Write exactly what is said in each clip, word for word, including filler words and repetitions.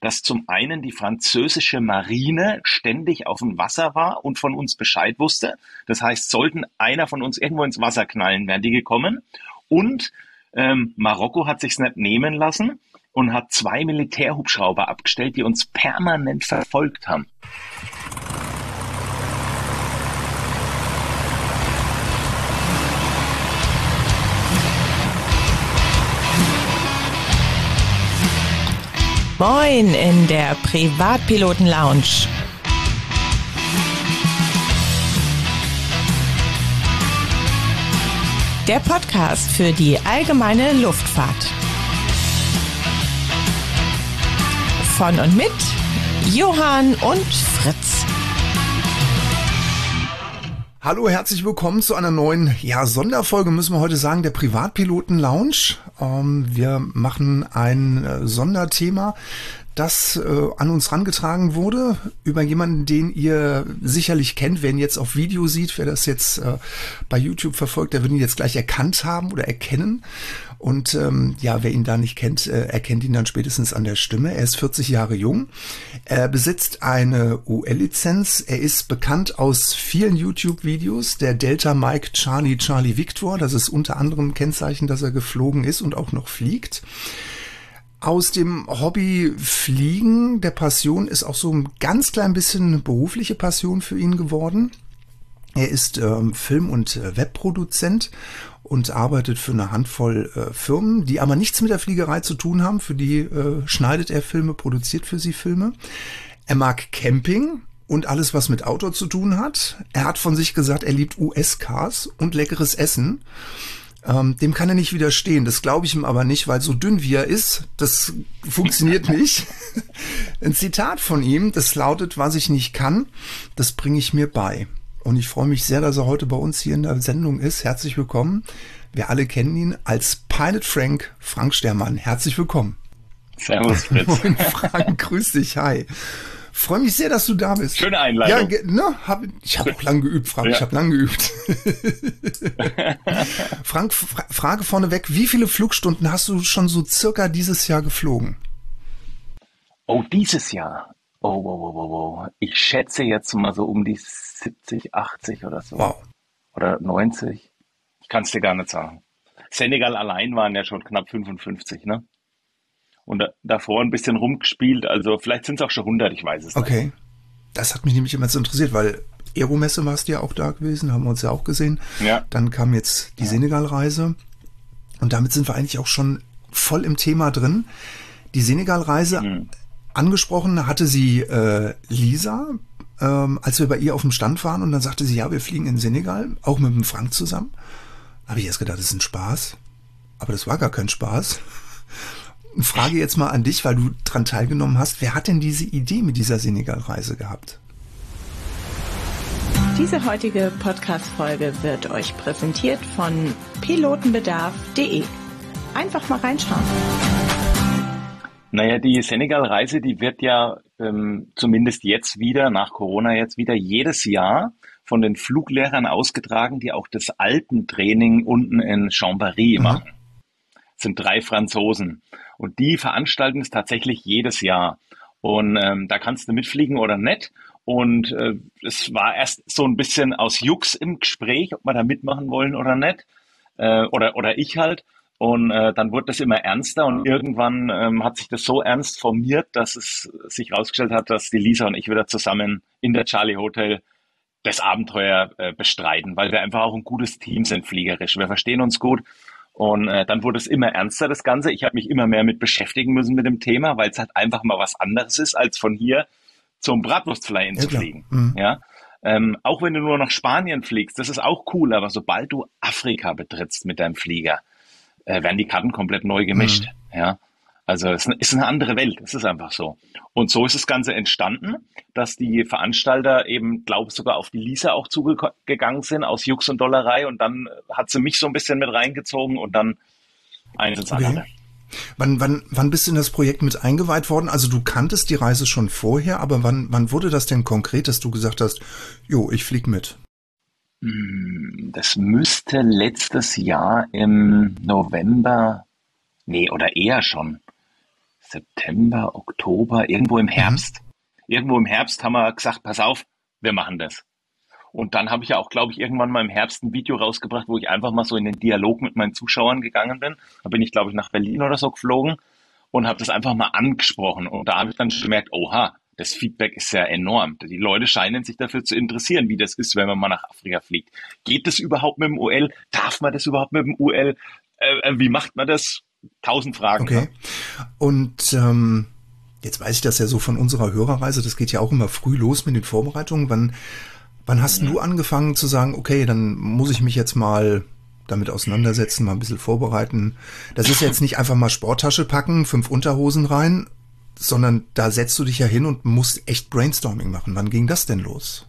dass zum einen die französische Marine ständig auf dem Wasser war und von uns Bescheid wusste. Das heißt, sollten einer von uns irgendwo ins Wasser knallen, wären die gekommen. Und ähm, Marokko hat sich's nicht nehmen lassen und hat zwei Militärhubschrauber abgestellt, die uns permanent verfolgt haben. Moin in der Privatpiloten-Lounge. Der Podcast für die allgemeine Luftfahrt. Von und mit Johann und Fritz. Hallo, herzlich willkommen zu einer neuen, ja, Sonderfolge, müssen wir heute sagen, der Privatpiloten-Lounge. Ähm, wir machen ein äh, Sonderthema, das äh, an uns rangetragen wurde, über jemanden, den ihr sicherlich kennt. Wer ihn jetzt auf Video sieht, wer das jetzt äh, bei YouTube verfolgt, der wird ihn jetzt gleich erkannt haben oder erkennen. Und ähm, ja, wer ihn da nicht kennt, äh, erkennt ihn dann spätestens an der Stimme. Er ist vierzig Jahre jung, er besitzt eine U L-Lizenz, er ist bekannt aus vielen YouTube-Videos, der Delta Mike Charlie Charlie Victor, das ist unter anderem Kennzeichen, dass er geflogen ist und auch noch fliegt. Aus dem Hobby Fliegen, der Passion, ist auch so ein ganz klein bisschen berufliche Passion für ihn geworden. Er ist ähm, Film- und äh, Webproduzent und arbeitet für eine Handvoll äh, Firmen, die aber nichts mit der Fliegerei zu tun haben. Für die äh, schneidet er Filme, produziert für sie Filme. Er mag Camping und alles, was mit Outdoor zu tun hat. Er hat von sich gesagt, er liebt U S-Cars und leckeres Essen. Ähm, dem kann er nicht widerstehen. Das glaube ich ihm aber nicht, weil so dünn wie er ist, das funktioniert nicht. Ein Zitat von ihm, das lautet: Was ich nicht kann, das bringe ich mir bei. Und ich freue mich sehr, dass er heute bei uns hier in der Sendung ist. Herzlich willkommen. Wir alle kennen ihn als Pilot Frank, Frank Stermann. Herzlich willkommen. Servus, Fritz. Moin, Frank, grüß dich, hi. Freue mich sehr, dass du da bist. Schöne Einleitung. Ja, ne, hab, ich habe auch lang geübt, Frank. Ja. Ich habe lang geübt. Frank, Fra- Frage vorneweg. Wie viele Flugstunden hast du schon so circa dieses Jahr geflogen? Oh, dieses Jahr? Oh, wow, wow, wow, wow. Ich schätze jetzt mal so um die siebzig, achtzig oder so. Wow. Oder neunzig. Ich kann es dir gar nicht sagen. Senegal allein waren ja schon knapp fünfundfünfzig, ne? Und da, davor ein bisschen rumgespielt, also vielleicht sind es auch schon hundert, ich weiß es nicht. Okay, das hat mich nämlich immer so interessiert, weil Aeromesse warst du ja auch da gewesen, haben wir uns ja auch gesehen. Ja. Dann kam jetzt die ja. Senegal-Reise und damit sind wir eigentlich auch schon voll im Thema drin. Die Senegal-Reise, mhm. angesprochen hatte sie äh, Lisa, ähm, als wir bei ihr auf dem Stand waren, und dann sagte sie, ja, wir fliegen in Senegal, auch mit dem Frank zusammen. Da habe ich erst gedacht, das ist ein Spaß, aber das war gar kein Spaß. Frage jetzt mal an dich, weil du dran teilgenommen hast. Wer hat denn diese Idee mit dieser Senegal-Reise gehabt? Diese heutige Podcast-Folge wird euch präsentiert von pilotenbedarf punkt de. Einfach mal reinschauen. Naja, die Senegal-Reise, die wird ja ähm, zumindest jetzt wieder, nach Corona jetzt wieder, jedes Jahr von den Fluglehrern ausgetragen, die auch das Alpentraining unten in Chambéry mhm. machen. Das sind drei Franzosen. Und die veranstalten es tatsächlich jedes Jahr. Und ähm, da kannst du mitfliegen oder nicht. Und äh, es war erst so ein bisschen aus Jux im Gespräch, ob wir da mitmachen wollen oder nicht. Äh, oder, oder ich halt. Und äh, dann wurde das immer ernster. Und irgendwann ähm, hat sich das so ernst formiert, dass es sich herausgestellt hat, dass die Lisa und ich wieder zusammen in der Charlie Hotel das Abenteuer äh, bestreiten. Weil wir einfach auch ein gutes Team sind, fliegerisch. Wir verstehen uns gut. Und äh, dann wurde es immer ernster, das Ganze. Ich habe mich immer mehr mit beschäftigen müssen mit dem Thema, weil es halt einfach mal was anderes ist, als von hier zum Bratwurstfly ja, zu fliegen. Mhm. Ja, ähm, auch wenn du nur nach Spanien fliegst, das ist auch cool. Aber sobald du Afrika betrittst mit deinem Flieger, äh, werden die Karten komplett neu gemischt. Mhm. Ja, also es ist eine andere Welt. Es ist einfach so. Und so ist das Ganze entstanden, dass die Veranstalter eben, glaube ich, sogar auf die Lisa auch zugegangen sind aus Jux und Dollerei. Und dann hat sie mich so ein bisschen mit reingezogen und dann eins ins okay. andere. Wann, wann, wann bist du in das Projekt mit eingeweiht worden? Also du kanntest die Reise schon vorher, aber wann, wann wurde das denn konkret, dass du gesagt hast, jo, ich flieg mit? Das müsste letztes Jahr im November, nee, oder eher schon, September, Oktober, irgendwo im Herbst. Mhm. Irgendwo im Herbst haben wir gesagt, pass auf, wir machen das. Und dann habe ich ja auch, glaube ich, irgendwann mal im Herbst ein Video rausgebracht, wo ich einfach mal so in den Dialog mit meinen Zuschauern gegangen bin. Da bin ich, glaube ich, nach Berlin oder so geflogen und habe das einfach mal angesprochen. Und da habe ich dann gemerkt, oha, das Feedback ist ja enorm. Die Leute scheinen sich dafür zu interessieren, wie das ist, wenn man mal nach Afrika fliegt. Geht das überhaupt mit dem U L? Darf man das überhaupt mit dem U L? Äh, wie macht man das? Tausend Fragen. Okay. Und ähm, jetzt weiß ich das ja so von unserer Hörerreise, das geht ja auch immer früh los mit den Vorbereitungen. Wann, wann hast Ja. du angefangen zu sagen, okay, dann muss ich mich jetzt mal damit auseinandersetzen, mal ein bisschen vorbereiten. Das ist jetzt nicht einfach mal Sporttasche packen, fünf Unterhosen rein, sondern da setzt du dich ja hin und musst echt Brainstorming machen. Wann ging das denn los?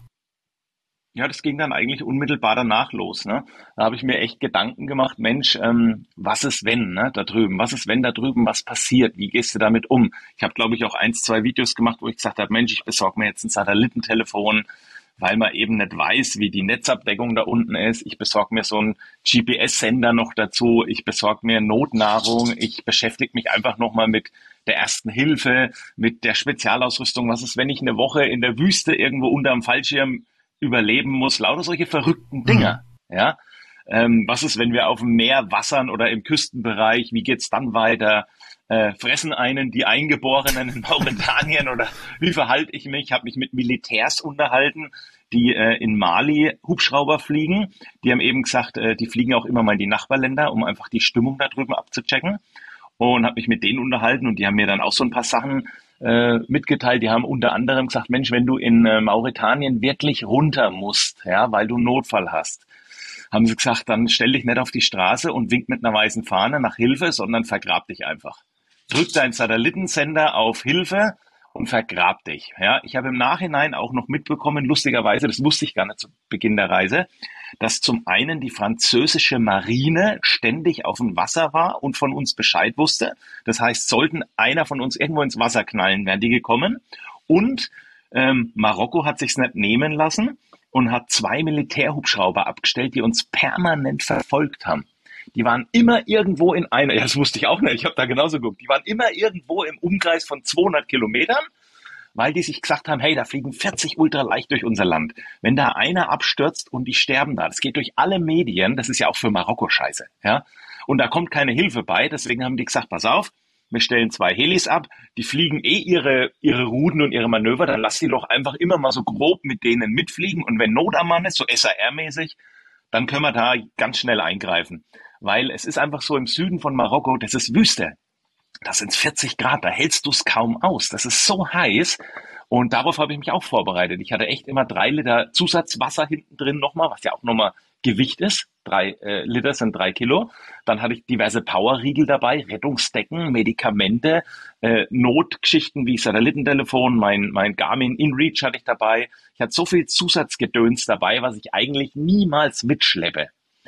Ja, das ging dann eigentlich unmittelbar danach los, ne? Da habe ich mir echt Gedanken gemacht, Mensch, ähm, was ist wenn, ne, da drüben? Was ist wenn da drüben was passiert? Wie gehst du damit um? Ich habe, glaube ich, auch eins, zwei Videos gemacht, wo ich gesagt habe, Mensch, ich besorge mir jetzt ein Satellitentelefon, weil man eben nicht weiß, wie die Netzabdeckung da unten ist. Ich besorge mir so einen G P S-Sender noch dazu. Ich besorge mir Notnahrung. Ich beschäftige mich einfach nochmal mit der ersten Hilfe, mit der Spezialausrüstung. Was ist, wenn ich eine Woche in der Wüste irgendwo unterm Fallschirm überleben muss? Lauter solche verrückten Dinger. Mhm. Ja. Ähm, was ist, wenn wir auf dem Meer wassern oder im Küstenbereich? Wie geht's dann weiter? Äh, fressen einen die Eingeborenen in Mauretanien oder wie verhalte ich mich? Ich habe mich mit Militärs unterhalten, die äh, in Mali Hubschrauber fliegen. Die haben eben gesagt, äh, die fliegen auch immer mal in die Nachbarländer, um einfach die Stimmung da drüben abzuchecken. Und habe mich mit denen unterhalten und die haben mir dann auch so ein paar Sachen äh, mitgeteilt. Die haben unter anderem gesagt, Mensch, wenn du in äh, Mauretanien wirklich runter musst, ja, weil du einen Notfall hast, haben sie gesagt, dann stell dich nicht auf die Straße und wink mit einer weißen Fahne nach Hilfe, sondern vergrab dich einfach. Drück deinen Satellitensender auf Hilfe und vergrab dich. Ja, ich habe im Nachhinein auch noch mitbekommen, lustigerweise, das wusste ich gar nicht zu Beginn der Reise, dass zum einen die französische Marine ständig auf dem Wasser war und von uns Bescheid wusste. Das heißt, sollten einer von uns irgendwo ins Wasser knallen, wären die gekommen. Und ähm, Marokko hat sich's nicht nehmen lassen und hat zwei Militärhubschrauber abgestellt, die uns permanent verfolgt haben. Die waren immer irgendwo in einer, ja, das wusste ich auch nicht, ich habe da genauso geguckt, die waren immer irgendwo im Umkreis von zweihundert Kilometern, weil die sich gesagt haben, hey, da fliegen vierzig ultraleicht durch unser Land. Wenn da einer abstürzt und die sterben da, das geht durch alle Medien, das ist ja auch für Marokko scheiße, ja. Und da kommt keine Hilfe bei, deswegen haben die gesagt, pass auf, wir stellen zwei Helis ab, die fliegen eh ihre, ihre Routen und ihre Manöver, dann lass die doch einfach immer mal so grob mit denen mitfliegen und wenn Not am Mann ist, so S A R-mäßig, dann können wir da ganz schnell eingreifen. Weil es ist einfach so im Süden von Marokko, das ist Wüste. Das sind vierzig Grad, da hältst du es kaum aus. Das ist so heiß und darauf habe ich mich auch vorbereitet. Ich hatte echt immer drei Liter Zusatzwasser hinten drin nochmal, was ja auch nochmal Gewicht ist. Drei äh, Liter sind drei Kilo. Dann hatte ich diverse Powerriegel dabei, Rettungsdecken, Medikamente, äh, Notgeschichten wie Satellitentelefon, mein, mein Garmin InReach hatte ich dabei. Ich hatte so viel Zusatzgedöns dabei, was ich eigentlich niemals mitschleppe.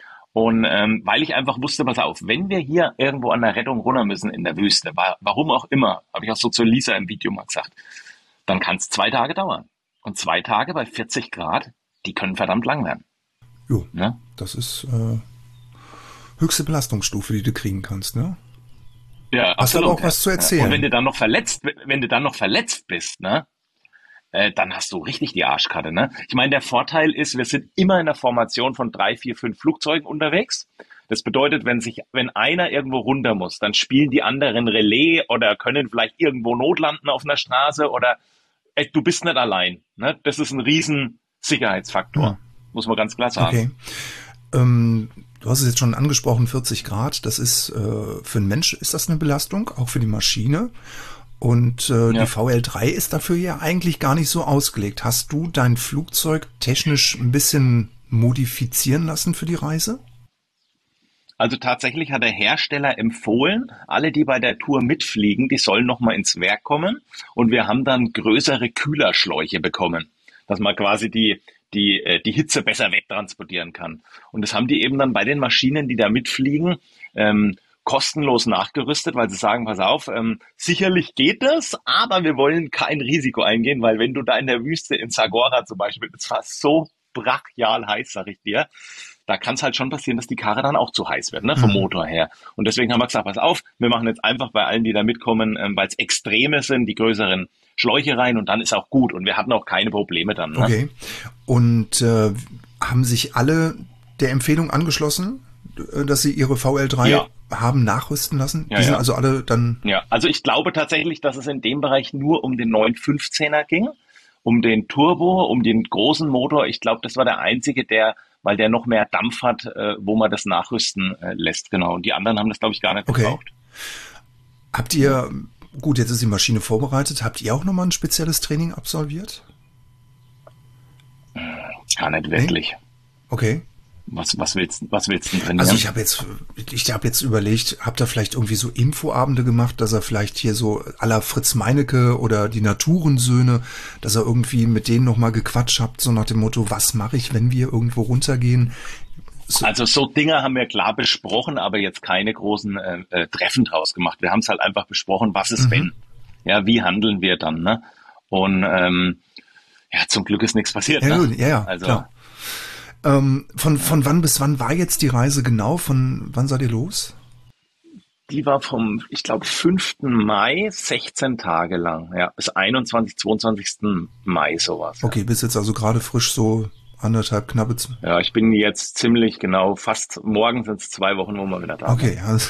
Und ähm, weil ich einfach wusste, pass auf, wenn wir hier irgendwo an der Rettung runter müssen in der Wüste, warum auch immer, habe ich auch so zu Lisa im Video mal gesagt, dann kann es zwei Tage dauern. Und zwei Tage bei vierzig Grad, die können verdammt lang werden. Jo, ja? Das ist äh, höchste Belastungsstufe, die du kriegen kannst, ne? Ja, Hast absolut. aber auch was zu erzählen. Und wenn du dann noch verletzt, wenn du dann noch verletzt bist, ne? Dann hast du richtig die Arschkarte, ne? Ich meine, der Vorteil ist, wir sind immer in der Formation von drei, vier, fünf Flugzeugen unterwegs. Das bedeutet, wenn sich, wenn einer irgendwo runter muss, dann spielen die anderen Relais oder können vielleicht irgendwo notlanden auf einer Straße oder ey, du bist nicht allein, ne? Das ist ein riesen Sicherheitsfaktor, ja. Muss man ganz klar sagen. Okay. Ähm, du hast es jetzt schon angesprochen, vierzig Grad, das ist äh, für einen Mensch ist das eine Belastung, auch für die Maschine. Und äh, ja. Die V L drei ist dafür ja eigentlich gar nicht so ausgelegt. Hast du dein Flugzeug technisch ein bisschen modifizieren lassen für die Reise? Also tatsächlich hat der Hersteller empfohlen, alle, die bei der Tour mitfliegen, die sollen nochmal ins Werk kommen. Und wir haben dann größere Kühlerschläuche bekommen, dass man quasi die, die, die Hitze besser wegtransportieren kann. Und das haben die eben dann bei den Maschinen, die da mitfliegen, ähm, kostenlos nachgerüstet, weil sie sagen, pass auf, ähm, sicherlich geht das, aber wir wollen kein Risiko eingehen, weil wenn du da in der Wüste in Zagora zum Beispiel, das war so brachial heiß, sag ich dir, da kann es halt schon passieren, dass die Karre dann auch zu heiß wird, ne, vom Mhm. Motor her. Und deswegen haben wir gesagt, pass auf, wir machen jetzt einfach bei allen, die da mitkommen, ähm, weil es Extreme sind, die größeren Schläuche rein und dann ist auch gut. Und wir hatten auch keine Probleme dann. Ne? Okay. Und äh, haben sich alle der Empfehlung angeschlossen, äh, dass sie ihre V L drei Ja. haben nachrüsten lassen? Ja, Die sind ja. also alle dann... Ja, also ich glaube tatsächlich, dass es in dem Bereich nur um den neun fünfzehner ging, um den Turbo, um den großen Motor. Ich glaube, das war der einzige, der, weil der noch mehr Dampf hat, äh, wo man das nachrüsten äh, lässt. Genau. Und die anderen haben das, glaube ich, gar nicht Okay. gebraucht. Habt ihr, gut, jetzt ist die Maschine vorbereitet, habt ihr auch nochmal ein spezielles Training absolviert? Gar nicht wirklich. Okay. Was, was willst, was willst du denn trainieren? Also ich habe jetzt, ich habe jetzt überlegt, habt ihr vielleicht irgendwie so Infoabende gemacht, dass er vielleicht hier so à la Fritz Meinecke oder die Naturensöhne, dass er irgendwie mit denen nochmal gequatscht habt, so nach dem Motto, was mache ich, wenn wir irgendwo runtergehen? So, Also so Dinge haben wir klar besprochen, aber jetzt keine großen äh, äh, Treffen draus gemacht. Wir haben es halt einfach besprochen, was ist Mhm. wenn? Ja, wie handeln wir dann? Ne? Und ähm, ja, zum Glück ist nichts passiert. ja, Ne? gut, ja, ja, Also klar. Ähm, von, von wann bis wann war jetzt die Reise genau? Von wann seid ihr los? die war vom, ich glaube, fünften Mai, sechzehn Tage lang, ja, bis einundzwanzigsten, zweiundzwanzigsten Mai sowas. Ja. Okay, bis jetzt also gerade frisch so anderthalb, knappe... z- Ja, ich bin jetzt ziemlich genau, fast morgen sind es zwei Wochen, wo wir wieder da sind. Okay, also,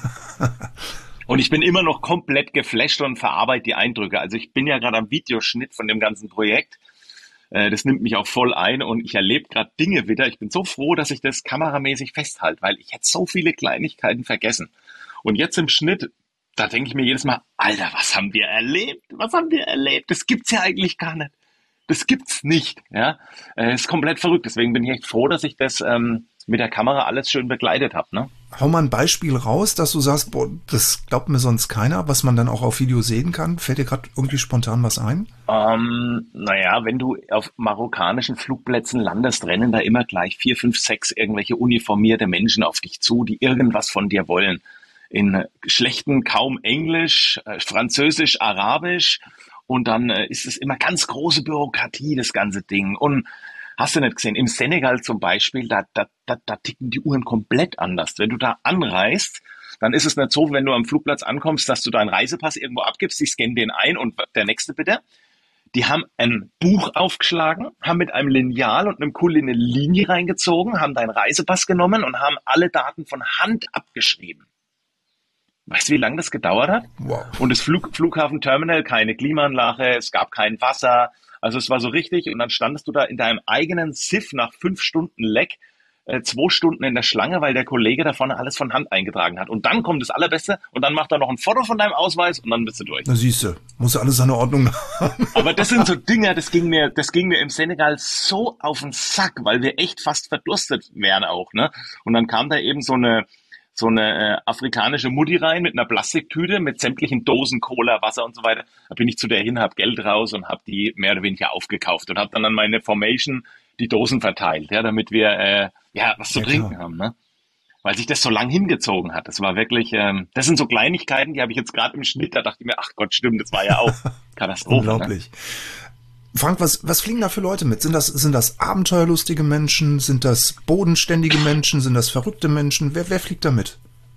Und ich bin immer noch komplett geflasht und verarbeite die Eindrücke. Also ich bin ja gerade am Videoschnitt von dem ganzen Projekt. Äh, Das nimmt mich auch voll ein und ich erlebe gerade Dinge wieder. Ich bin so froh, dass ich das kameramäßig festhalte, weil ich hätte so viele Kleinigkeiten vergessen. Und jetzt im Schnitt, da denke ich mir jedes Mal, Alter, was haben wir erlebt? Was haben wir erlebt? Das gibt's ja eigentlich gar nicht. Das gibt's nicht. Ja, äh, ist komplett verrückt. Deswegen bin ich echt froh, dass ich das ähm, mit der Kamera alles schön begleitet habe. Ne? hau mal ein Beispiel raus, dass du sagst, boah, das glaubt mir sonst keiner, was man dann auch auf Video sehen kann. Fällt dir gerade irgendwie spontan was ein? Ähm, naja, wenn du auf marokkanischen Flugplätzen landest, rennen da immer gleich vier, fünf, sechs irgendwelche uniformierte Menschen auf dich zu, die irgendwas von dir wollen. In schlechten kaum Englisch, äh, Französisch, Arabisch und dann äh, ist es immer ganz große Bürokratie, das ganze Ding. Und hast du nicht gesehen, im Senegal zum Beispiel, da, da, da, da ticken die Uhren komplett anders. Wenn du da anreist, dann ist es nicht so, wenn du am Flugplatz ankommst, dass du deinen Reisepass irgendwo abgibst, die scannen den ein und der nächste bitte. Die haben ein Buch aufgeschlagen, haben mit einem Lineal und einem Kuli eine Linie reingezogen, haben deinen Reisepass genommen und haben alle Daten von Hand abgeschrieben. Weißt du, wie lange das gedauert hat? Wow. Und das Flug, Flughafenterminal, keine Klimaanlage, es gab kein Wasser. Also es war so richtig. Und dann standest du da in deinem eigenen Siff nach fünf Stunden Leck, äh, zwei Stunden in der Schlange, weil der Kollege da vorne alles von Hand eingetragen hat. Und dann kommt das Allerbeste und dann macht er noch ein Foto von deinem Ausweis und dann bist du durch. Na siehste, muss ja alles seine Ordnung haben. Aber das sind so Dinge, das ging mir, das ging mir im Senegal so auf den Sack, weil wir echt fast verdurstet wären auch, ne? Und dann kam da eben so eine, so eine äh, afrikanische Mutti rein mit einer Plastiktüte mit sämtlichen Dosen Cola, Wasser und so weiter. Da bin ich zu der hin, hab Geld raus und hab die mehr oder weniger aufgekauft und hab dann an meine Formation die Dosen verteilt, ja, damit wir äh, ja was zu Ja, trinken klar. haben, ne? Weil sich das so lang hingezogen hat. Das war wirklich, ähm, das sind so Kleinigkeiten, die habe ich jetzt gerade im Schnitt, da dachte ich mir, ach Gott, stimmt, das war ja auch Katastrophe. Ne? Unglaublich. Frank, was, was fliegen da für Leute mit? Sind das, sind das abenteuerlustige Menschen? Sind das bodenständige Menschen? Sind das verrückte Menschen? Wer, wer fliegt da mit?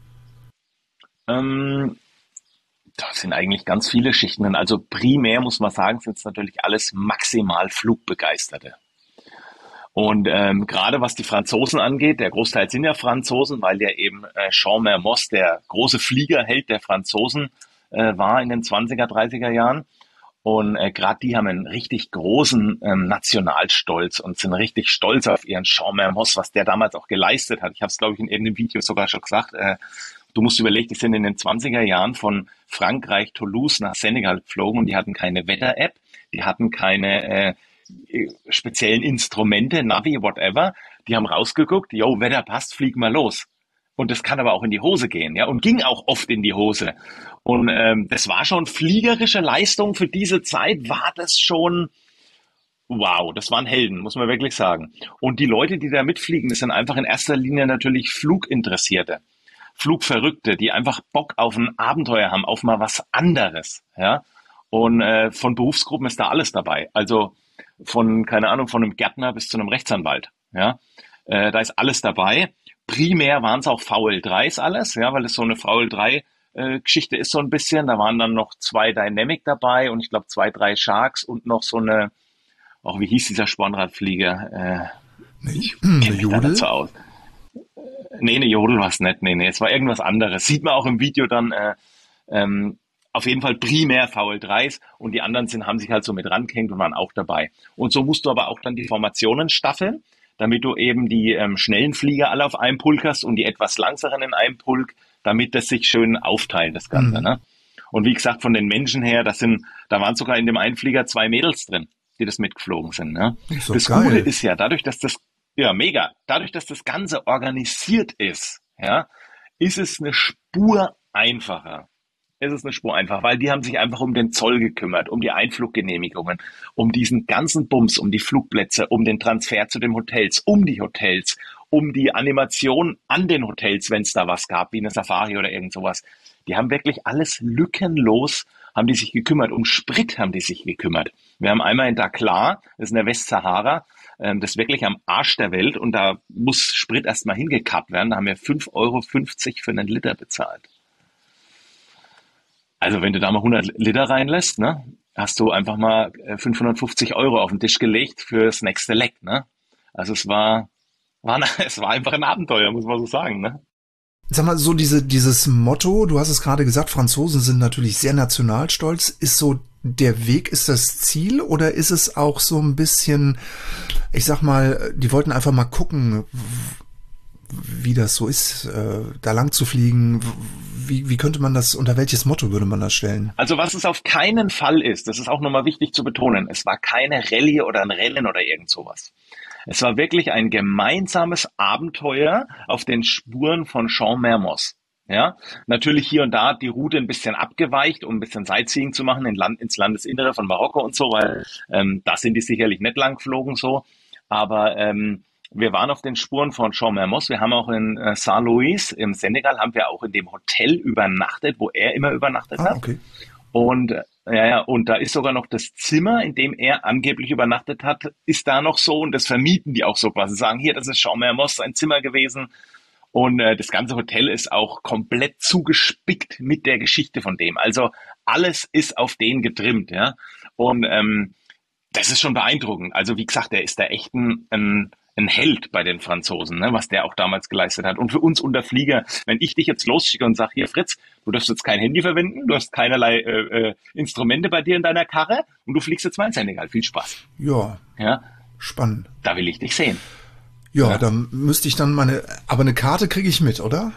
Ähm, Das sind eigentlich ganz viele Schichten. Also primär muss man sagen, sind es natürlich alles maximal Flugbegeisterte. Und ähm, gerade was die Franzosen angeht, der Großteil sind ja Franzosen, weil ja eben äh, Jean Mermoz der große Fliegerheld der Franzosen äh, war in den zwanziger, dreißiger Jahren. Und äh, gerade die haben einen richtig großen ähm, Nationalstolz und sind richtig stolz auf ihren Jean Mermoz, was der damals auch geleistet hat. Ich habe es, glaube ich, in irgendeinem Video sogar schon gesagt. Äh, du musst überlegen, die sind in den zwanziger Jahren von Frankreich, Toulouse nach Senegal geflogen und die hatten keine Wetter-App, die hatten keine äh, speziellen Instrumente, Navi, whatever. Die haben rausgeguckt, yo, Wetter passt, flieg mal los. Und das kann aber auch in die Hose gehen, ja, und ging auch oft in die Hose. Und ähm, das war schon fliegerische Leistung für diese Zeit, war das schon, wow, das waren Helden, muss man wirklich sagen. Und die Leute, die da mitfliegen, das sind einfach in erster Linie natürlich Fluginteressierte, Flugverrückte, die einfach Bock auf ein Abenteuer haben, auf mal was anderes, ja. Und äh, von Berufsgruppen ist da alles dabei. Also von, keine Ahnung, von einem Gärtner bis zu einem Rechtsanwalt, ja. Äh, da ist alles dabei. Primär waren es auch V L dreis alles, ja, weil es so eine V L drei äh, Geschichte ist so ein bisschen. Da waren dann noch zwei Dynamic dabei und ich glaube zwei, drei Sharks und noch so eine, auch wie hieß dieser Spornradflieger? Äh, ich kenne mich da nicht so aus. Nee, eine Jodel war es nicht. Nee, nee, es war irgendwas anderes. Sieht man auch im Video dann, äh, ähm, auf jeden Fall primär V L dreis und die anderen sind, haben sich halt so mit rangehängt und waren auch dabei. Und so musst du aber auch dann die Formationen staffeln, damit du eben die ähm, schnellen Flieger alle auf einem Pulk hast und die etwas langsameren in einem Pulk, damit das sich schön aufteilt, das Ganze. Mhm. Ne? Und wie gesagt, von den Menschen her, das sind, da waren sogar in dem einen Flieger zwei Mädels drin, die das mitgeflogen sind. Ne? So das geil. Gute ist ja, dadurch, dass das, ja mega, dadurch, dass das Ganze organisiert ist, ja, ist es eine Spur einfacher. Es ist eine Spur einfach, weil die haben sich einfach um den Zoll gekümmert, um die Einfluggenehmigungen, um diesen ganzen Bums, um die Flugplätze, um den Transfer zu den Hotels, um die Hotels, um die Animation an den Hotels, wenn es da was gab, wie eine Safari oder irgend sowas. Die haben wirklich alles lückenlos, haben die sich gekümmert. Um Sprit haben die sich gekümmert. Wir haben einmal in Dakhla, das ist in der Westsahara, das ist wirklich am Arsch der Welt und da muss Sprit erstmal hingekappt werden. Da haben wir fünf Euro fünfzig für einen Liter bezahlt. Also wenn du da mal hundert Liter reinlässt, ne, hast du einfach mal fünfhundertfünfzig Euro auf den Tisch gelegt fürs nächste Leck, ne? Also es war, war, es war einfach ein Abenteuer, muss man so sagen, ne? Sag mal, so diese, dieses Motto, du hast es gerade gesagt, Franzosen sind natürlich sehr nationalstolz. Ist so, der Weg ist das Ziel oder ist es auch so ein bisschen, ich sag mal, die wollten einfach mal gucken, wie das so ist, äh, da lang zu fliegen. Wie, wie könnte man das, unter welches Motto würde man das stellen? Also was es auf keinen Fall ist, das ist auch nochmal wichtig zu betonen, es war keine Rallye oder ein Rennen oder irgend sowas. Es war wirklich ein gemeinsames Abenteuer auf den Spuren von Jean Mermoz. Ja, natürlich hier und da die Route ein bisschen abgeweicht, um ein bisschen Sightseeing zu machen in Land, ins Landesinnere von Marokko und so, weil ähm, da sind die sicherlich nicht lang geflogen so. Aber ähm, wir waren auf den Spuren von Jean Mermoz. Wir haben auch in äh, Saint-Louis im Senegal, haben wir auch in dem Hotel übernachtet, wo er immer übernachtet ah, hat. Okay. Und äh, ja, ja, und da ist sogar noch das Zimmer, in dem er angeblich übernachtet hat, ist da noch so und das vermieten die auch so quasi. Sagen, hier, das ist Jean Mermoz, sein Zimmer gewesen. Und äh, das ganze Hotel ist auch komplett zugespickt mit der Geschichte von dem. Also alles ist auf den getrimmt, ja. Und ähm, das ist schon beeindruckend. Also wie gesagt, der ist da echt ein, ein, ein Held bei den Franzosen, ne, was der auch damals geleistet hat. Und für uns unter Flieger, wenn ich dich jetzt losschicke und sage, hier Fritz, du darfst jetzt kein Handy verwenden, du hast keinerlei äh, äh, Instrumente bei dir in deiner Karre und du fliegst jetzt mal ins Senegal. Viel Spaß. Ja, ja, spannend. Da will ich dich sehen. Ja, Ja. dann müsste ich dann meine, aber eine Karte kriege ich mit, oder?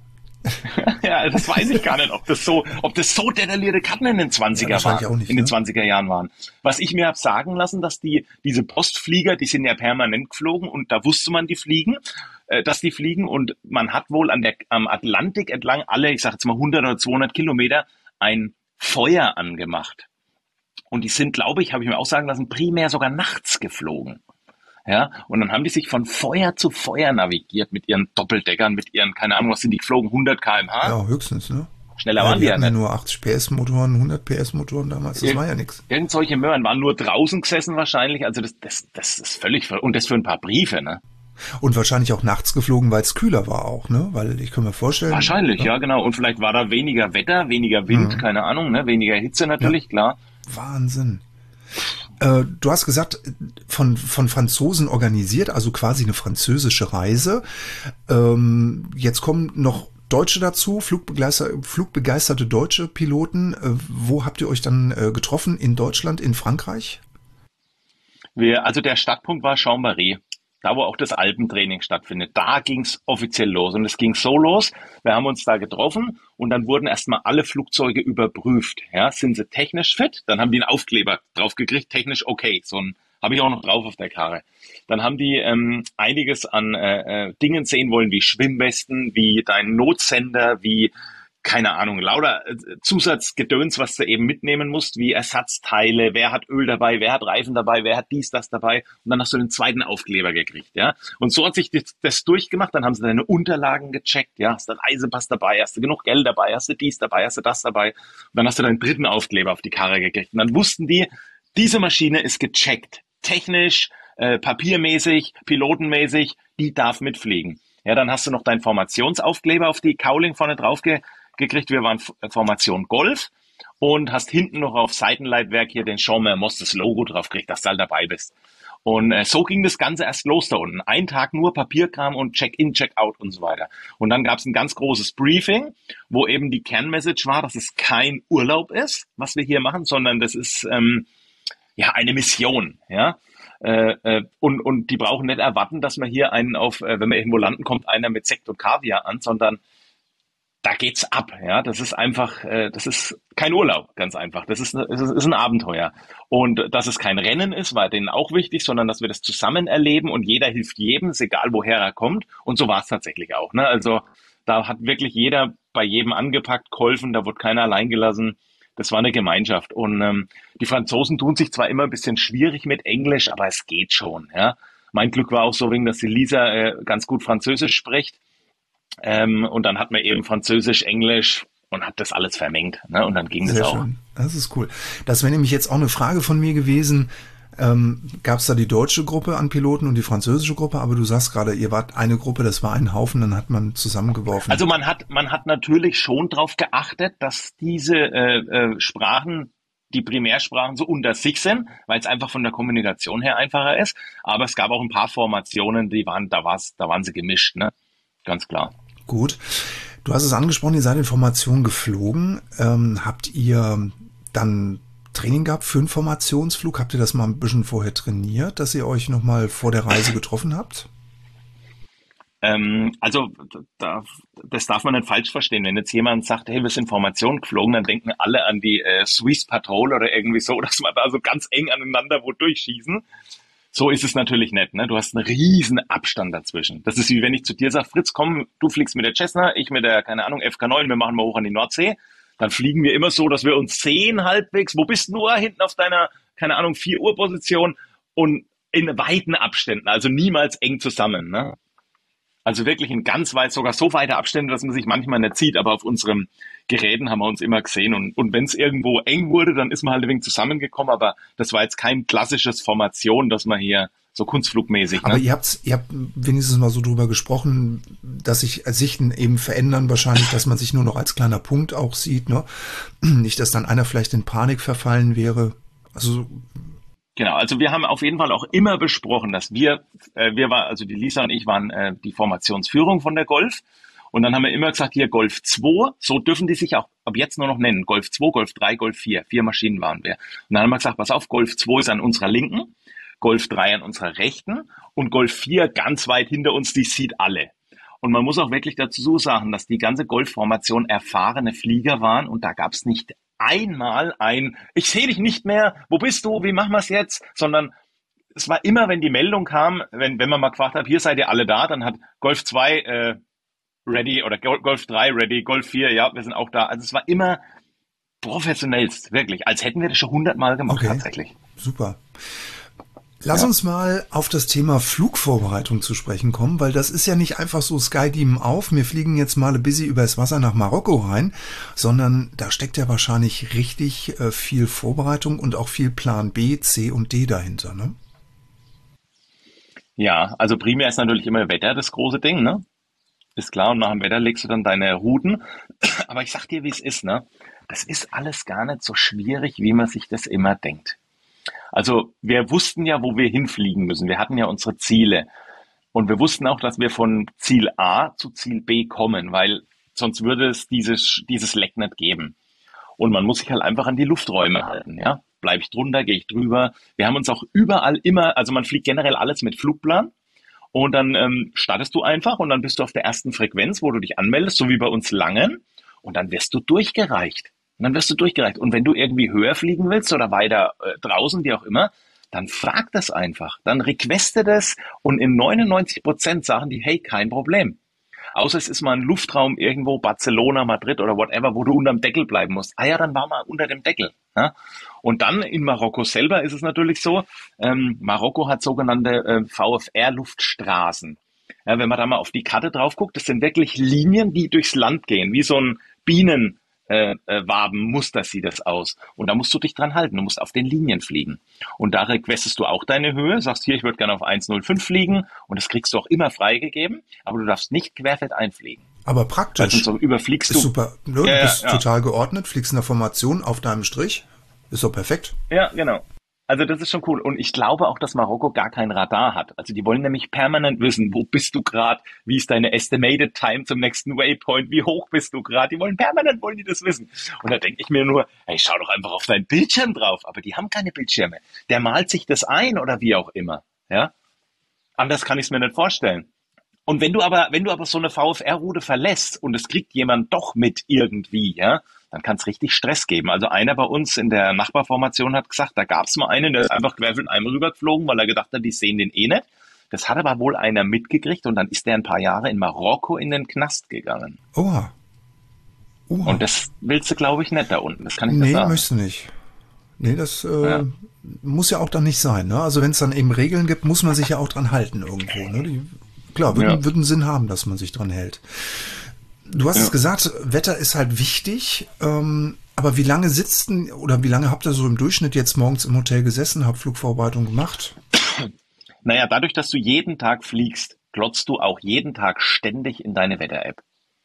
Ja, das weiß ich gar nicht, ob das so, ob das so detaillierte Karten in den zwanziger Ja, waren, wahrscheinlich auch nicht, in den ne? zwanziger Jahren waren. Was ich mir habe sagen lassen, dass die, diese Postflieger, die sind ja permanent geflogen und da wusste man, die fliegen, äh, dass die fliegen und man hat wohl an der, am Atlantik entlang alle, ich sage jetzt mal hundert oder zweihundert Kilometer, ein Feuer angemacht. Und die sind, glaube ich, habe ich mir auch sagen lassen, primär sogar nachts geflogen. Ja, und dann haben die sich von Feuer zu Feuer navigiert mit ihren Doppeldeckern, mit ihren, keine Ahnung, was sind die geflogen, hundert Kilometer pro Stunde? Ja, höchstens, ne? Schneller ja, waren die ja hatten ja nicht. nur achtzig P S Motoren, hundert P S Motoren damals, das Ir- war ja nichts. Irgend solche Möhren waren nur draußen gesessen wahrscheinlich, also das, das, das ist völlig, ver- und das für ein paar Briefe, ne? Und wahrscheinlich auch nachts geflogen, weil es kühler war auch, ne? Weil ich kann mir vorstellen. Wahrscheinlich, ja, genau. Und vielleicht war da weniger Wetter, weniger Wind, Mhm. keine Ahnung, ne? Weniger Hitze natürlich, klar. Wahnsinn. Äh, du hast gesagt, von, von Franzosen organisiert, also quasi eine französische Reise. Ähm, jetzt kommen noch Deutsche dazu, Flugbegeister, flugbegeisterte deutsche Piloten. Äh, wo habt ihr euch dann äh, getroffen? In Deutschland, in Frankreich? Wir, also der Startpunkt war Chambéry, da wo auch das Alpentraining stattfindet. Da ging's offiziell los und es ging so los, wir haben uns da getroffen und dann wurden erstmal alle Flugzeuge überprüft. Ja, sind sie technisch fit? Dann haben die einen Aufkleber drauf gekriegt, technisch okay, so ein habe ich auch noch drauf auf der Karre. Dann haben die ähm, einiges an äh, äh, Dingen sehen wollen, wie Schwimmwesten, wie dein Notsender, wie keine Ahnung, lauter äh, Zusatzgedöns, was du eben mitnehmen musst, wie Ersatzteile, wer hat Öl dabei, wer hat Reifen dabei, wer hat dies, das dabei. Und dann hast du den zweiten Aufkleber gekriegt, ja. Und so hat sich das, das durchgemacht, dann haben sie deine Unterlagen gecheckt, ja. Hast du Reisepass dabei, hast du genug Geld dabei, hast du dies dabei, hast du das dabei. Und dann hast du deinen dritten Aufkleber auf die Karre gekriegt. Und dann wussten die, diese Maschine ist gecheckt. Technisch, äh, papiermäßig, pilotenmäßig, die darf mitfliegen. Ja, dann hast du noch deinen Formationsaufkleber auf die Cowling vorne drauf ge- gekriegt. Wir waren F- Formation Golf und hast hinten noch auf Seitenleitwerk hier den Jean Mermoz, das Logo drauf gekriegt, dass du halt dabei bist. Und äh, so ging das Ganze erst los da unten. Ein Tag nur Papierkram und Check-in, Check-out und so weiter. Und dann gab es ein ganz großes Briefing, wo eben die Kernmessage war, dass es kein Urlaub ist, was wir hier machen, sondern das ist ähm, ja eine Mission. Ja, äh, äh, und und die brauchen nicht erwarten, dass man hier einen auf, äh, wenn man irgendwo landen, kommt einer mit Sekt und Kaviar an, sondern da geht's ab, ja. Das ist einfach, äh, das ist kein Urlaub, ganz einfach. Das ist, es ist, ist ein Abenteuer. Und dass es kein Rennen ist, war denen auch wichtig, sondern dass wir das zusammen erleben und jeder hilft jedem, ist egal, woher er kommt. Und so war es tatsächlich auch, ne? Also da hat wirklich jeder bei jedem angepackt, geholfen, da wurde keiner allein gelassen. Das war eine Gemeinschaft. Und ähm, die Franzosen tun sich zwar immer ein bisschen schwierig mit Englisch, aber es geht schon, ja. Mein Glück war auch so wegen, dass die Lisa äh, ganz gut Französisch spricht. Ähm, und dann hat man eben Französisch, Englisch und hat das alles vermengt. Ne? Und dann ging Sehr das auch. Schön. Das ist cool. Das wäre nämlich jetzt auch eine Frage von mir gewesen. Ähm, gab es da die deutsche Gruppe an Piloten und die französische Gruppe? Aber du sagst gerade, ihr wart eine Gruppe, das war ein Haufen, dann hat man zusammengeworfen. Also man hat, man hat natürlich schon darauf geachtet, dass diese äh, äh, Sprachen, die Primärsprachen so unter sich sind, weil es einfach von der Kommunikation her einfacher ist. Aber es gab auch ein paar Formationen, die waren, da war's, da waren sie gemischt, ne? Ganz klar. Gut. Du hast es angesprochen, ihr seid in Formation geflogen. Ähm, habt ihr dann Training gehabt für einen Formationsflug? Habt ihr das mal ein bisschen vorher trainiert, dass ihr euch nochmal vor der Reise getroffen habt? Ähm, also da, das darf man nicht falsch verstehen. Wenn jetzt jemand sagt, hey, wir sind Formation geflogen, dann denken alle an die äh, Swiss Patrol oder irgendwie so, dass wir da so ganz eng aneinander wo durchschießen. So ist es natürlich nicht, ne? Du hast einen riesen Abstand dazwischen. Das ist wie wenn ich zu dir sage, Fritz, komm, du fliegst mit der Cessna, ich mit der, keine Ahnung, F K neun, wir machen mal hoch an die Nordsee. Dann fliegen wir immer so, dass wir uns sehen halbwegs. Wo bist du nur hinten auf deiner, keine Ahnung, vier Uhr Position und in weiten Abständen, also niemals eng zusammen, ne? Also wirklich in ganz weit, sogar so weite Abstände, dass man sich manchmal nicht sieht, aber auf unseren Geräten haben wir uns immer gesehen. Und, und wenn es irgendwo eng wurde, dann ist man halt ein wenig zusammengekommen, aber das war jetzt kein klassisches Formation, dass man hier so kunstflugmäßig. Aber ne? ihr habt, ihr habt wenigstens mal so drüber gesprochen, dass sich Sichten eben verändern wahrscheinlich, dass man sich nur noch als kleiner Punkt auch sieht, ne? Nicht, dass dann einer vielleicht in Panik verfallen wäre. Also Genau, also wir haben auf jeden Fall auch immer besprochen, dass wir, äh, wir war, also die Lisa und ich waren äh, die Formationsführung von der Golf. Und dann haben wir immer gesagt, hier Golf zwei, so dürfen die sich auch ab jetzt nur noch nennen. Golf zwei, Golf drei, Golf vier, vier Maschinen waren wir. Und dann haben wir gesagt, pass auf, Golf zwei ist an unserer linken, Golf drei an unserer rechten und Golf vier ganz weit hinter uns, die sieht alle. Und man muss auch wirklich dazu sagen, dass die ganze Golfformation erfahrene Flieger waren und da gab es nicht einmal ein, ich sehe dich nicht mehr, wo bist du, wie machen wir es jetzt, sondern es war immer, wenn die Meldung kam, wenn, wenn man mal gefragt hat, hier seid ihr alle da, dann hat Golf zwei äh, ready oder Golf drei ready, Golf vier, ja, wir sind auch da. Also es war immer professionellst, wirklich, als hätten wir das schon hundertmal gemacht, okay, tatsächlich. Super. Lass Ja. uns mal auf das Thema Flugvorbereitung zu sprechen kommen, weil das ist ja nicht einfach so Skydiven auf, wir fliegen jetzt mal busy übers Wasser nach Marokko rein, sondern da steckt ja wahrscheinlich richtig äh, viel Vorbereitung und auch viel Plan B, C und D dahinter, ne? Ja, also primär ist natürlich immer Wetter das große Ding, ne? Ist klar, und nach dem Wetter legst du dann deine Routen. Aber ich sag dir, wie es ist, ne? Das ist alles gar nicht so schwierig, wie man sich das immer denkt. Also wir wussten ja, wo wir hinfliegen müssen. Wir hatten ja unsere Ziele. Und wir wussten auch, dass wir von Ziel A zu Ziel B kommen, weil sonst würde es dieses, dieses Leck nicht geben. Und man muss sich halt einfach an die Lufträume halten, ja? Bleibe ich drunter, gehe ich drüber. Wir haben uns auch überall immer, also man fliegt generell alles mit Flugplan. Und dann ähm, startest du einfach und dann bist du auf der ersten Frequenz, wo du dich anmeldest, so wie bei uns Langen. Und dann wirst du durchgereicht. Und dann wirst du durchgereicht. Und wenn du irgendwie höher fliegen willst oder weiter äh, draußen, wie auch immer, dann frag das einfach. Dann requeste das und in neunundneunzig Prozent sagen die, hey, kein Problem. Außer es ist mal ein Luftraum irgendwo, Barcelona, Madrid oder whatever, wo du unterm Deckel bleiben musst. Ah ja, dann war mal unter dem Deckel. Ja? Und dann in Marokko selber ist es natürlich so, ähm, Marokko hat sogenannte äh, V F R-Luftstraßen. Ja, wenn man da mal auf die Karte drauf guckt, das sind wirklich Linien, die durchs Land gehen, wie so ein Bienen, äh, äh, Waben Muster sieht das aus. Und da musst du dich dran halten. Du musst auf den Linien fliegen. Und da requestest du auch deine Höhe, sagst hier, ich würde gerne auf eins Komma null fünf fliegen und das kriegst du auch immer freigegeben, aber du darfst nicht querfeld einfliegen. Aber praktisch. So überfliegst ist du. Super. Ne? Ja, du bist ja, total geordnet, fliegst in der Formation auf deinem Strich. Ist doch perfekt. Ja, genau. Also das ist schon cool. Und ich glaube auch, dass Marokko gar kein Radar hat. Also die wollen nämlich permanent wissen, wo bist du gerade, wie ist deine Estimated Time zum nächsten Waypoint, wie hoch bist du gerade. Die wollen permanent, wollen die das wissen. Und da denke ich mir nur, hey, schau doch einfach auf deinen Bildschirm drauf. Aber die haben keine Bildschirme. Der malt sich das ein oder wie auch immer. Ja, anders kann ich es mir nicht vorstellen. Und wenn du aber, wenn du aber so eine V F R-Route verlässt und es kriegt jemand doch mit irgendwie, ja, dann kann es richtig Stress geben. Also einer bei uns in der Nachbarformation hat gesagt, da gab es mal einen, der ist einfach querfeld einmal rübergeflogen, weil er gedacht hat, die sehen den eh nicht. Das hat aber wohl einer mitgekriegt und dann ist der ein paar Jahre in Marokko in den Knast gegangen. Oha. Oha. Und das willst du, glaube ich, nicht da unten. Das kann ich nee, nicht sagen. Nee, möchtest du nicht. Nee, das äh, ja. muss ja auch dann nicht sein. Ne? Also wenn es dann eben Regeln gibt, muss man sich ja auch dran halten irgendwo. Ne? Die, klar, würde ja. einen Sinn haben, dass man sich dran hält. Du hast ja. es gesagt, Wetter ist halt wichtig, ähm, aber wie lange sitzt denn, oder wie lange habt ihr so im Durchschnitt jetzt morgens im Hotel gesessen, habt Flugvorbereitung gemacht? Naja, dadurch, dass du jeden Tag fliegst, glotzt du auch jeden Tag ständig in deine Wetter-App.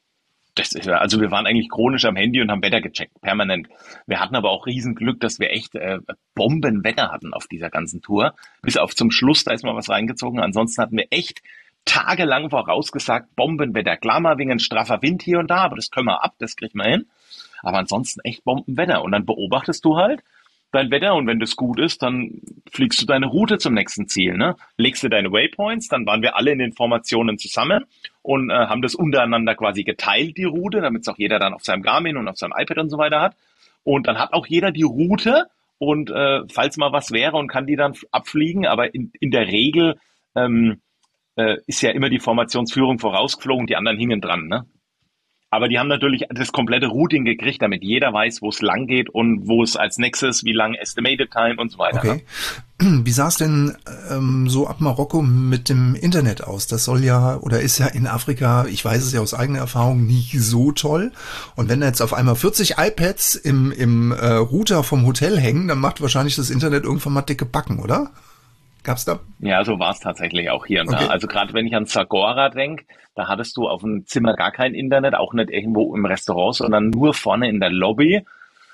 Das ist, also wir waren eigentlich chronisch am Handy und haben Wetter gecheckt, permanent. Wir hatten aber auch Riesenglück, dass wir echt äh, Bombenwetter hatten auf dieser ganzen Tour. Bis auf zum Schluss, da ist mal was reingezogen. Ansonsten hatten wir echt tagelang vorausgesagt, Bombenwetter. Klar mal wegen ein straffer Wind hier und da, aber das können wir ab, das kriegen wir hin. Aber ansonsten echt Bombenwetter. Und dann beobachtest du halt dein Wetter und wenn das gut ist, dann fliegst du deine Route zum nächsten Ziel. Ne? Legst du deine Waypoints, dann waren wir alle in den Formationen zusammen und äh, haben das untereinander quasi geteilt, die Route, damit es auch jeder dann auf seinem Garmin und auf seinem iPad und so weiter hat. Und dann hat auch jeder die Route und äh, falls mal was wäre und kann die dann abfliegen, aber in, in der Regel ähm, äh, ist ja immer die Formationsführung vorausgeflogen, die anderen hingen dran, ne? Aber die haben natürlich das komplette Routing gekriegt, damit jeder weiß, wo es lang geht und wo es als nächstes, wie lang Estimated Time und so weiter. Okay. Wie sah es denn ähm, so ab Marokko mit dem Internet aus? Das soll ja oder ist ja in Afrika, ich weiß es ja aus eigener Erfahrung, nicht so toll. Und wenn da jetzt auf einmal vierzig iPads im, im äh, Router vom Hotel hängen, dann macht wahrscheinlich das Internet irgendwann mal dicke Backen, oder? Gab's da? Ja, so war es tatsächlich auch hier und okay. da. Also gerade wenn ich an Sagora denke, da hattest du auf dem Zimmer gar kein Internet, auch nicht irgendwo im Restaurant, sondern nur vorne in der Lobby.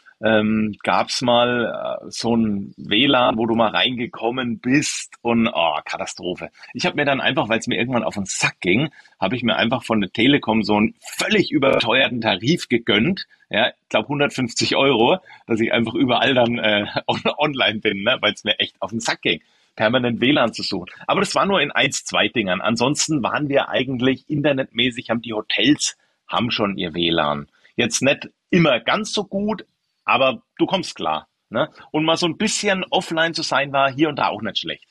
Ähm, gab's mal äh, so ein W L A N, wo du mal reingekommen bist und oh, Katastrophe. Ich habe mir dann einfach, weil es mir irgendwann auf den Sack ging, habe ich mir einfach von der Telekom so einen völlig überteuerten Tarif gegönnt. Ja, ich glaube hundertfünfzig Euro, dass ich einfach überall dann äh, online bin, ne, weil es mir echt auf den Sack ging, permanent W L A N zu suchen. Aber das war nur in eins, zwei Dingern. Ansonsten waren wir eigentlich internetmäßig, haben die Hotels haben schon ihr W L A N. Jetzt nicht immer ganz so gut, aber du kommst klar. Ne? Und mal so ein bisschen offline zu sein, war hier und da auch nicht schlecht.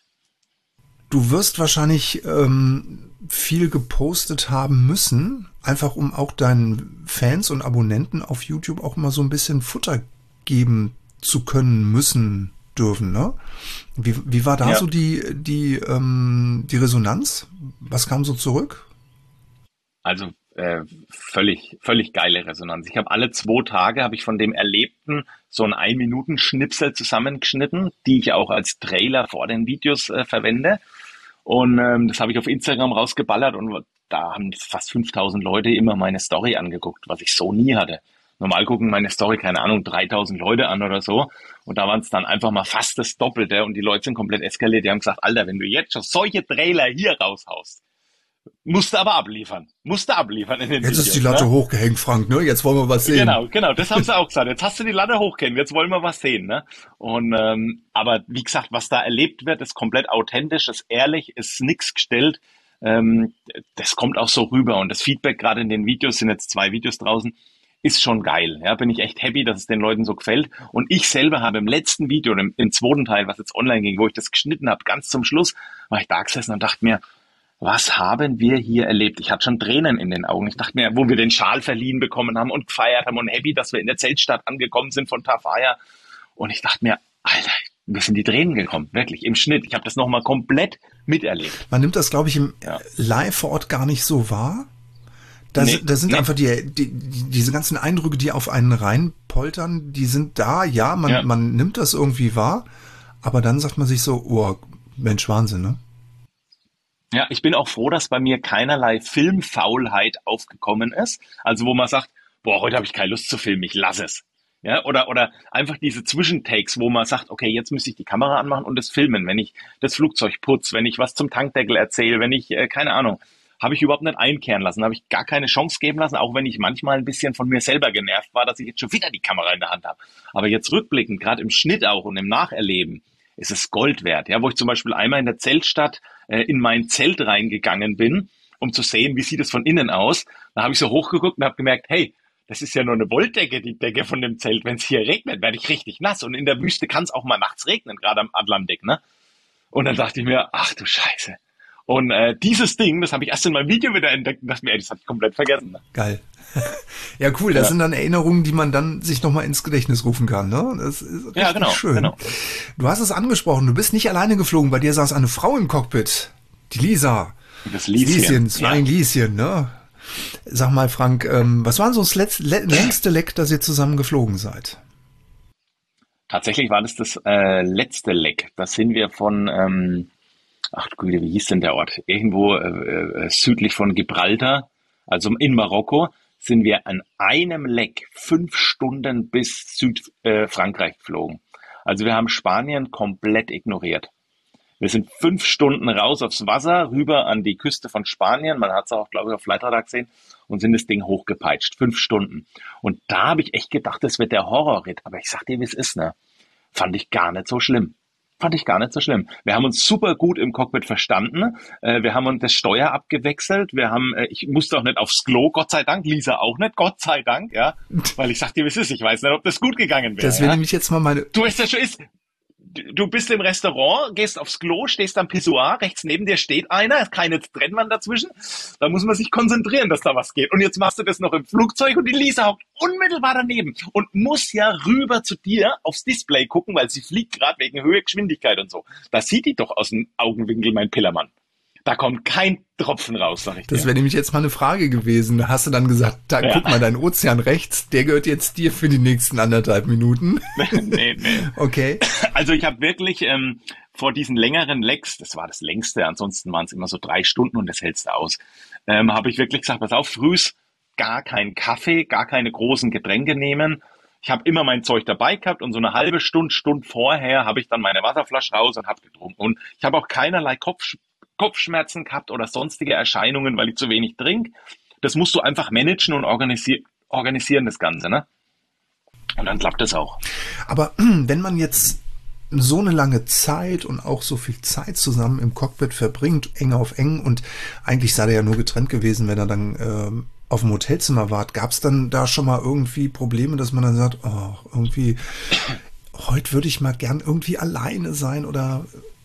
Du wirst wahrscheinlich ähm, viel gepostet haben müssen, einfach um auch deinen Fans und Abonnenten auf YouTube auch mal so ein bisschen Futter geben zu können, müssen, dürfen. Ne? Wie, wie war da ja. so die, die, ähm, die Resonanz? Was kam so zurück? Also äh, völlig, völlig geile Resonanz. Ich habe alle zwei Tage habe ich von dem Erlebten so ein Ein-Minuten-Schnipsel zusammengeschnitten, die ich auch als Trailer vor den Videos äh, verwende. Und ähm, das habe ich auf Instagram rausgeballert und da haben fast fünftausend Leute immer meine Story angeguckt, was ich so nie hatte. Normal gucken meine Story, keine Ahnung, dreitausend Leute an oder so. Und da waren es dann einfach mal fast das Doppelte und die Leute sind komplett eskaliert. Die haben gesagt, Alter, wenn du jetzt schon solche Trailer hier raushaust, musst du aber abliefern. Musst du abliefern in den Jetzt Videos, ist die Latte ne? hochgehängt, Frank, ne? Jetzt wollen wir was sehen. Genau, genau, das haben sie auch gesagt. Jetzt hast du die Latte hochgehängt, jetzt wollen wir was sehen, ne? Und ähm, aber wie gesagt, was da erlebt wird, ist komplett authentisch, ist ehrlich, ist nix gestellt. Ähm, das kommt auch so rüber und das Feedback gerade in den Videos, sind jetzt zwei Videos draußen, ist schon geil. Ja, bin ich echt happy, dass es den Leuten so gefällt. Und ich selber habe im letzten Video, im, im zweiten Teil, was jetzt online ging, wo ich das geschnitten habe, ganz zum Schluss, war ich da gesessen und dachte mir, was haben wir hier erlebt? Ich hatte schon Tränen in den Augen. Ich dachte mir, wo wir den Schal verliehen bekommen haben und gefeiert haben und happy, dass wir in der Zeltstadt angekommen sind von Tafaya. Und ich dachte mir, Alter, mir sind die Tränen gekommen, wirklich, im Schnitt. Ich habe das nochmal komplett miterlebt. Man nimmt das, glaube ich, im ja. Live vor Ort gar nicht so wahr, Da, nee, sind, da sind nee. einfach die, die, die, diese ganzen Eindrücke, die auf einen reinpoltern, die sind da, ja, man, Ja. man nimmt das irgendwie wahr, aber dann sagt man sich so, oh, Mensch, Wahnsinn, ne? Ja, ich bin auch froh, dass bei mir keinerlei Filmfaulheit aufgekommen ist. Also wo man sagt, boah, heute habe ich keine Lust zu filmen, ich lasse es. Ja, oder, oder einfach diese Zwischentakes, wo man sagt, okay, jetzt müsste ich die Kamera anmachen und das filmen, wenn ich das Flugzeug putze, wenn ich was zum Tankdeckel erzähle, wenn ich, äh, keine Ahnung, habe ich überhaupt nicht einkehren lassen, habe ich gar keine Chance geben lassen, auch wenn ich manchmal ein bisschen von mir selber genervt war, dass ich jetzt schon wieder die Kamera in der Hand habe. Aber jetzt rückblickend, gerade im Schnitt auch und im Nacherleben, ist es Gold wert. Ja, wo ich zum Beispiel einmal in der Zeltstadt äh, in mein Zelt reingegangen bin, um zu sehen, wie sieht es von innen aus. Da habe ich so hochgeguckt und habe gemerkt, hey, das ist ja nur eine Wolldecke, die Decke von dem Zelt. Wenn es hier regnet, werde ich richtig nass. Und in der Wüste kann es auch mal nachts regnen, gerade am Atlantik, ne? Und dann dachte ich mir, ach du Scheiße. Und äh, dieses Ding, das habe ich erst in meinem Video wieder entdeckt und dachte mir, ey, das habe ich komplett vergessen. Ne? Geil. Ja, cool. Das Ja. sind dann Erinnerungen, die man dann sich nochmal ins Gedächtnis rufen kann, ne? Das ist richtig Ja, genau, schön. genau. Du hast es angesprochen, du bist nicht alleine geflogen. Bei dir saß eine Frau im Cockpit. Die Lisa. Das Lieschen. Lieschen, das war Ja. ein Lieschen, ne? Sag mal, Frank, ähm, was war so das letz- le- längste Leck, dass ihr zusammen geflogen seid? Tatsächlich war das das äh, letzte Leck. Da sind wir von, ähm, ach du Güte, wie hieß denn der Ort? Irgendwo äh, äh, südlich von Gibraltar, also in Marokko, sind wir an einem Leck fünf Stunden bis Südfrankreich äh, Frankreich geflogen. Also wir haben Spanien komplett ignoriert. Wir sind fünf Stunden raus aufs Wasser, rüber an die Küste von Spanien. Man hat es auch, glaube ich, auf Flightradar gesehen und sind das Ding hochgepeitscht. Fünf Stunden. Und da habe ich echt gedacht, das wird der Horrorritt. Aber ich sag dir, wie es ist, ne? Fand ich gar nicht so schlimm. Fand ich gar nicht so schlimm. Wir haben uns super gut im Cockpit verstanden. Äh, wir haben uns das Steuer abgewechselt. Wir haben, äh, ich musste auch nicht aufs Klo, Gott sei Dank. Lisa auch nicht, Gott sei Dank, ja. Weil ich sag dir, wie es ist. Ich weiß nicht, ob das gut gegangen wäre. Das wäre ja? nämlich jetzt mal meine... Du weißt ja schon, ist, du bist im Restaurant, gehst aufs Klo, stehst am Pissoir, rechts neben dir steht einer, keine Trennwand dazwischen. Da muss man sich konzentrieren, dass da was geht. Und jetzt machst du das noch im Flugzeug und die Lisa hockt unmittelbar daneben und muss ja rüber zu dir aufs Display gucken, weil sie fliegt gerade wegen Höhe, Geschwindigkeit und so. Da sieht die doch aus dem Augenwinkel, mein Pillermann. Da kommt kein Tropfen raus, sag ich dir. Das wäre nämlich jetzt mal eine Frage gewesen. Da hast du dann gesagt, da Ja. guck mal, dein Ozean rechts, der gehört jetzt dir für die nächsten anderthalb Minuten. nee, nee. Okay. Also ich habe wirklich ähm, vor diesen längeren Lecks, das war das längste, ansonsten waren es immer so drei Stunden und das hältst du aus, ähm, habe ich wirklich gesagt, pass auf, frühs gar keinen Kaffee, gar keine großen Getränke nehmen. Ich habe immer mein Zeug dabei gehabt und so eine halbe Stunde, Stunde vorher habe ich dann meine Wasserflasche raus und habe getrunken. Und ich habe auch keinerlei Kopf, Kopfschmerzen gehabt oder sonstige Erscheinungen, weil ich zu wenig trinke. Das musst du einfach managen und organisi- organisieren, das Ganze, ne? Und dann klappt es auch. Aber wenn man jetzt so eine lange Zeit und auch so viel Zeit zusammen im Cockpit verbringt, eng auf eng, und eigentlich sei er ja nur getrennt gewesen, wenn er dann ähm, auf dem Hotelzimmer war, gab es dann da schon mal irgendwie Probleme, dass man dann sagt, oh, irgendwie, heute würde ich mal gern irgendwie alleine sein oder...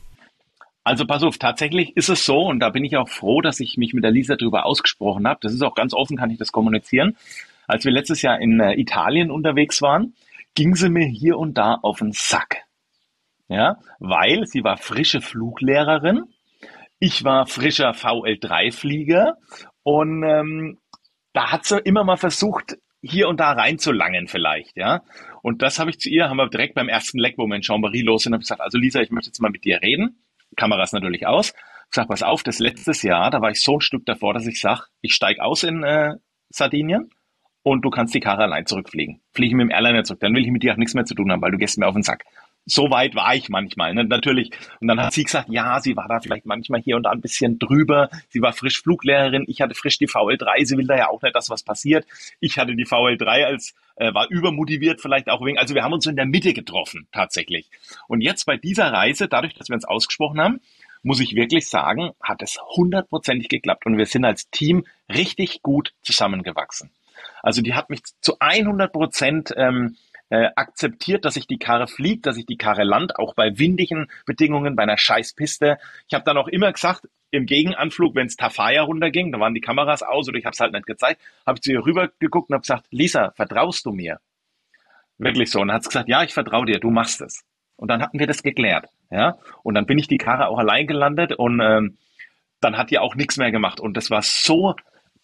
Also pass auf, tatsächlich ist es so, und da bin ich auch froh, dass ich mich mit der Lisa darüber ausgesprochen habe. Das ist auch ganz offen, kann ich das kommunizieren. Als wir letztes Jahr in äh, Italien unterwegs waren, ging sie mir hier und da auf den Sack. Ja, weil sie war frische Fluglehrerin, ich war frischer V L drei Flieger und ähm, da hat sie immer mal versucht, hier und da reinzulangen vielleicht, ja. Und das habe ich zu ihr, haben wir direkt beim ersten Leck, wo wir in Chambéry los sind, habe ich gesagt, also Lisa, ich möchte jetzt mal mit dir reden. Kameras natürlich aus. Ich sag, pass auf, das letztes Jahr, da war ich so ein Stück davor, dass ich sag, ich steige aus in äh, Sardinien und du kannst die Karre allein zurückfliegen. Fliege mit dem Airliner zurück, dann will ich mit dir auch nichts mehr zu tun haben, weil du gehst mir auf den Sack. So weit war ich manchmal, ne? Natürlich. Und dann hat sie gesagt, ja, sie war da vielleicht manchmal hier und da ein bisschen drüber. Sie war frisch Fluglehrerin, ich hatte frisch die V L drei, sie will da ja auch nicht, dass was passiert. Ich hatte die V L drei als, äh, war übermotiviert vielleicht auch wegen, also wir haben uns so in der Mitte getroffen, tatsächlich. Und jetzt bei dieser Reise, dadurch, dass wir uns ausgesprochen haben, muss ich wirklich sagen, hat es hundertprozentig geklappt und wir sind als Team richtig gut zusammengewachsen. Also die hat mich zu hundert Prozent ähm, äh, akzeptiert, dass ich die Karre fliege, dass ich die Karre land, auch bei windigen Bedingungen, bei einer Scheißpiste. Ich habe dann auch immer gesagt, im Gegenanflug, wenn es Tafaya runterging, da waren die Kameras aus oder ich habe es halt nicht gezeigt, habe ich zu ihr rüber geguckt und habe gesagt, Lisa, vertraust du mir? Wirklich so. Und dann hat sie gesagt, ja, ich vertraue dir, du machst es. Und dann hatten wir das geklärt. Ja? Und dann bin ich die Karre auch allein gelandet und ähm, dann hat die auch nichts mehr gemacht. Und das war so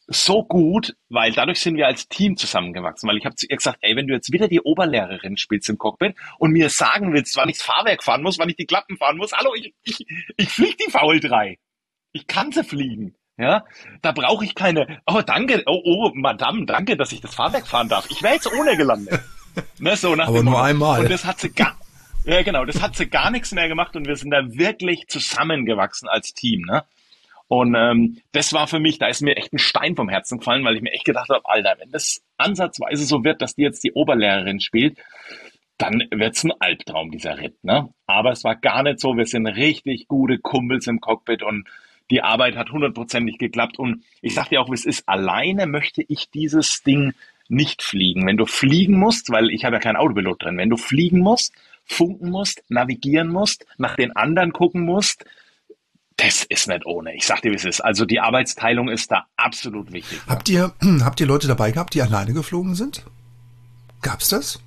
so gut, weil dadurch sind wir als Team zusammengewachsen, weil ich habe zu ihr gesagt, ey, wenn du jetzt wieder die Oberlehrerin spielst im Cockpit und mir sagen willst, wann ich das Fahrwerk fahren muss, wann ich die Klappen fahren muss, hallo, ich, ich, ich fliege die V L drei. Ich kann sie fliegen. Ja, da brauche ich keine, oh danke, oh, oh, Madame, danke, dass ich das Fahrwerk fahren darf. Ich wäre jetzt ohne gelandet. Ne, so nach Aber nur Motto. Einmal. Und das hat sie gar, ja genau, das hat sie gar nichts mehr gemacht und wir sind da wirklich zusammengewachsen als Team, ne? Und ähm, das war für mich, da ist mir echt ein Stein vom Herzen gefallen, weil ich mir echt gedacht habe, Alter, wenn das ansatzweise so wird, dass die jetzt die Oberlehrerin spielt, dann wird's ein Albtraum, dieser Ritt, ne? Aber es war gar nicht so, wir sind richtig gute Kumpels im Cockpit und die Arbeit hat hundertprozentig geklappt und ich sag dir auch, wie es ist, alleine möchte ich dieses Ding nicht fliegen. Wenn du fliegen musst, weil ich habe ja keinen Autopilot drin, wenn du fliegen musst, funken musst, navigieren musst, nach den anderen gucken musst, das ist nicht ohne. Ich sag dir, wie es ist. Also die Arbeitsteilung ist da absolut wichtig. Habt ihr, habt ihr Leute dabei gehabt, die alleine geflogen sind? Gab's das?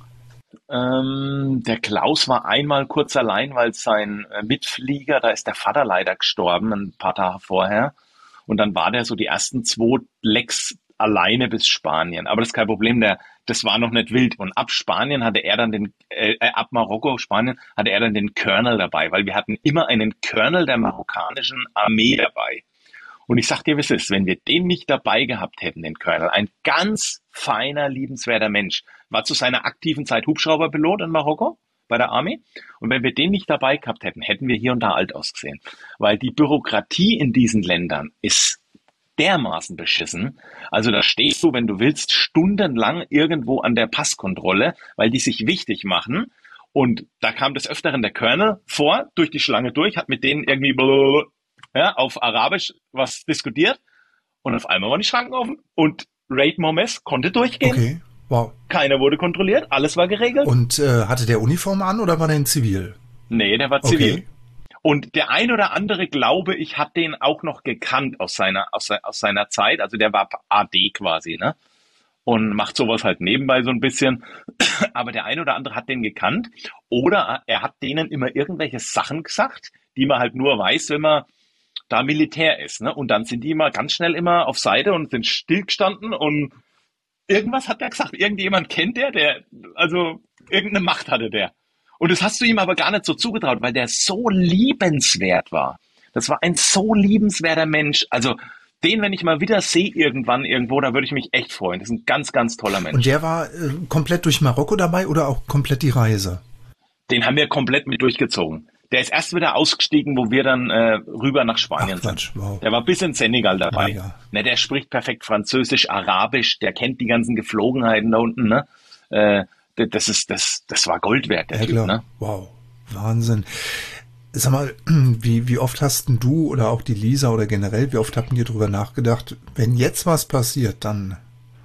Ähm, der Klaus war einmal kurz allein, weil sein äh, Mitflieger, da ist der Vater leider gestorben, ein paar Tage vorher. Und dann war der so die ersten zwei Lecks alleine bis Spanien. Aber das ist kein Problem, der, das war noch nicht wild. Und ab Spanien hatte er dann den, äh, ab Marokko, Spanien, hatte er dann den Colonel dabei, weil wir hatten immer einen Colonel der marokkanischen Armee dabei. Und ich sag dir, wie es ist, wenn wir den nicht dabei gehabt hätten, den Colonel, ein ganz feiner, liebenswerter Mensch, war zu seiner aktiven Zeit Hubschrauberpilot in Marokko bei der Armee. Und wenn wir den nicht dabei gehabt hätten, hätten wir hier und da alt ausgesehen. Weil die Bürokratie in diesen Ländern ist dermaßen beschissen. Also da stehst du, wenn du willst, stundenlang irgendwo an der Passkontrolle, weil die sich wichtig machen. Und da kam des Öfteren der Colonel vor, durch die Schlange durch, hat mit denen irgendwie blablabla, ja, auf Arabisch was diskutiert und auf einmal waren die Schranken offen und Raid Momes konnte durchgehen. Okay, wow. Keiner wurde kontrolliert, alles war geregelt. Und äh, hatte der Uniform an oder war der in Zivil? Nee, der war zivil. Okay. Und der ein oder andere, glaube ich, hat den auch noch gekannt aus seiner, aus, aus seiner Zeit. Also der war A D quasi, ne? Und macht sowas halt nebenbei so ein bisschen. Aber der ein oder andere hat den gekannt. Oder er hat denen immer irgendwelche Sachen gesagt, die man halt nur weiß, wenn man da Militär ist, ne? Und dann sind die immer ganz schnell immer auf Seite und sind stillgestanden und irgendwas hat er gesagt. Irgendjemand kennt der, der, also irgendeine Macht hatte der. Und das hast du ihm aber gar nicht so zugetraut, weil der so liebenswert war. Das war ein so liebenswerter Mensch. Also den, wenn ich mal wieder sehe irgendwann irgendwo, da würde ich mich echt freuen. Das ist ein ganz, ganz toller Mensch. Und der war äh, komplett durch Marokko dabei oder auch komplett die Reise? Den haben wir komplett mit durchgezogen. Der ist erst wieder ausgestiegen, wo wir dann äh, rüber nach Spanien Ach, Quatsch, sind. wow. Der war bis in Senegal dabei. Ja, ja. Ne, der spricht perfekt Französisch, Arabisch, der kennt die ganzen Geflogenheiten da unten. Ne? Äh, das ist, das, das war Gold wert, der ja, Typ. klar. Ne? Wow, Wahnsinn. Sag mal, wie, wie oft hast denn du oder auch die Lisa oder generell, wie oft habt ihr darüber nachgedacht, wenn jetzt was passiert, dann,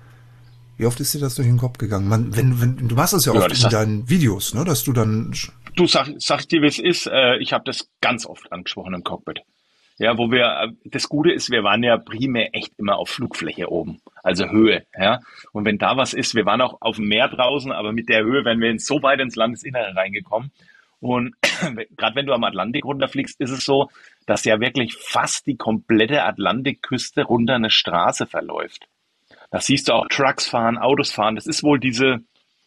wie oft ist dir das durch den Kopf gegangen? Man, wenn, wenn, du machst das ja oft ja, in deinen Videos, ne, dass du dann... Du sag, sag dir, wie es ist, äh, ich habe das ganz oft angesprochen im Cockpit. Ja, wo wir, das Gute ist, wir waren ja primär echt immer auf Flugfläche oben, also Höhe, ja. Und wenn da was ist, wir waren auch auf dem Meer draußen, aber mit der Höhe wären wir in so weit ins Landesinnere reingekommen. Und gerade wenn du am Atlantik runterfliegst, ist es so, dass ja wirklich fast die komplette Atlantikküste runter eine Straße verläuft. Da siehst du auch Trucks fahren, Autos fahren. Das ist wohl diese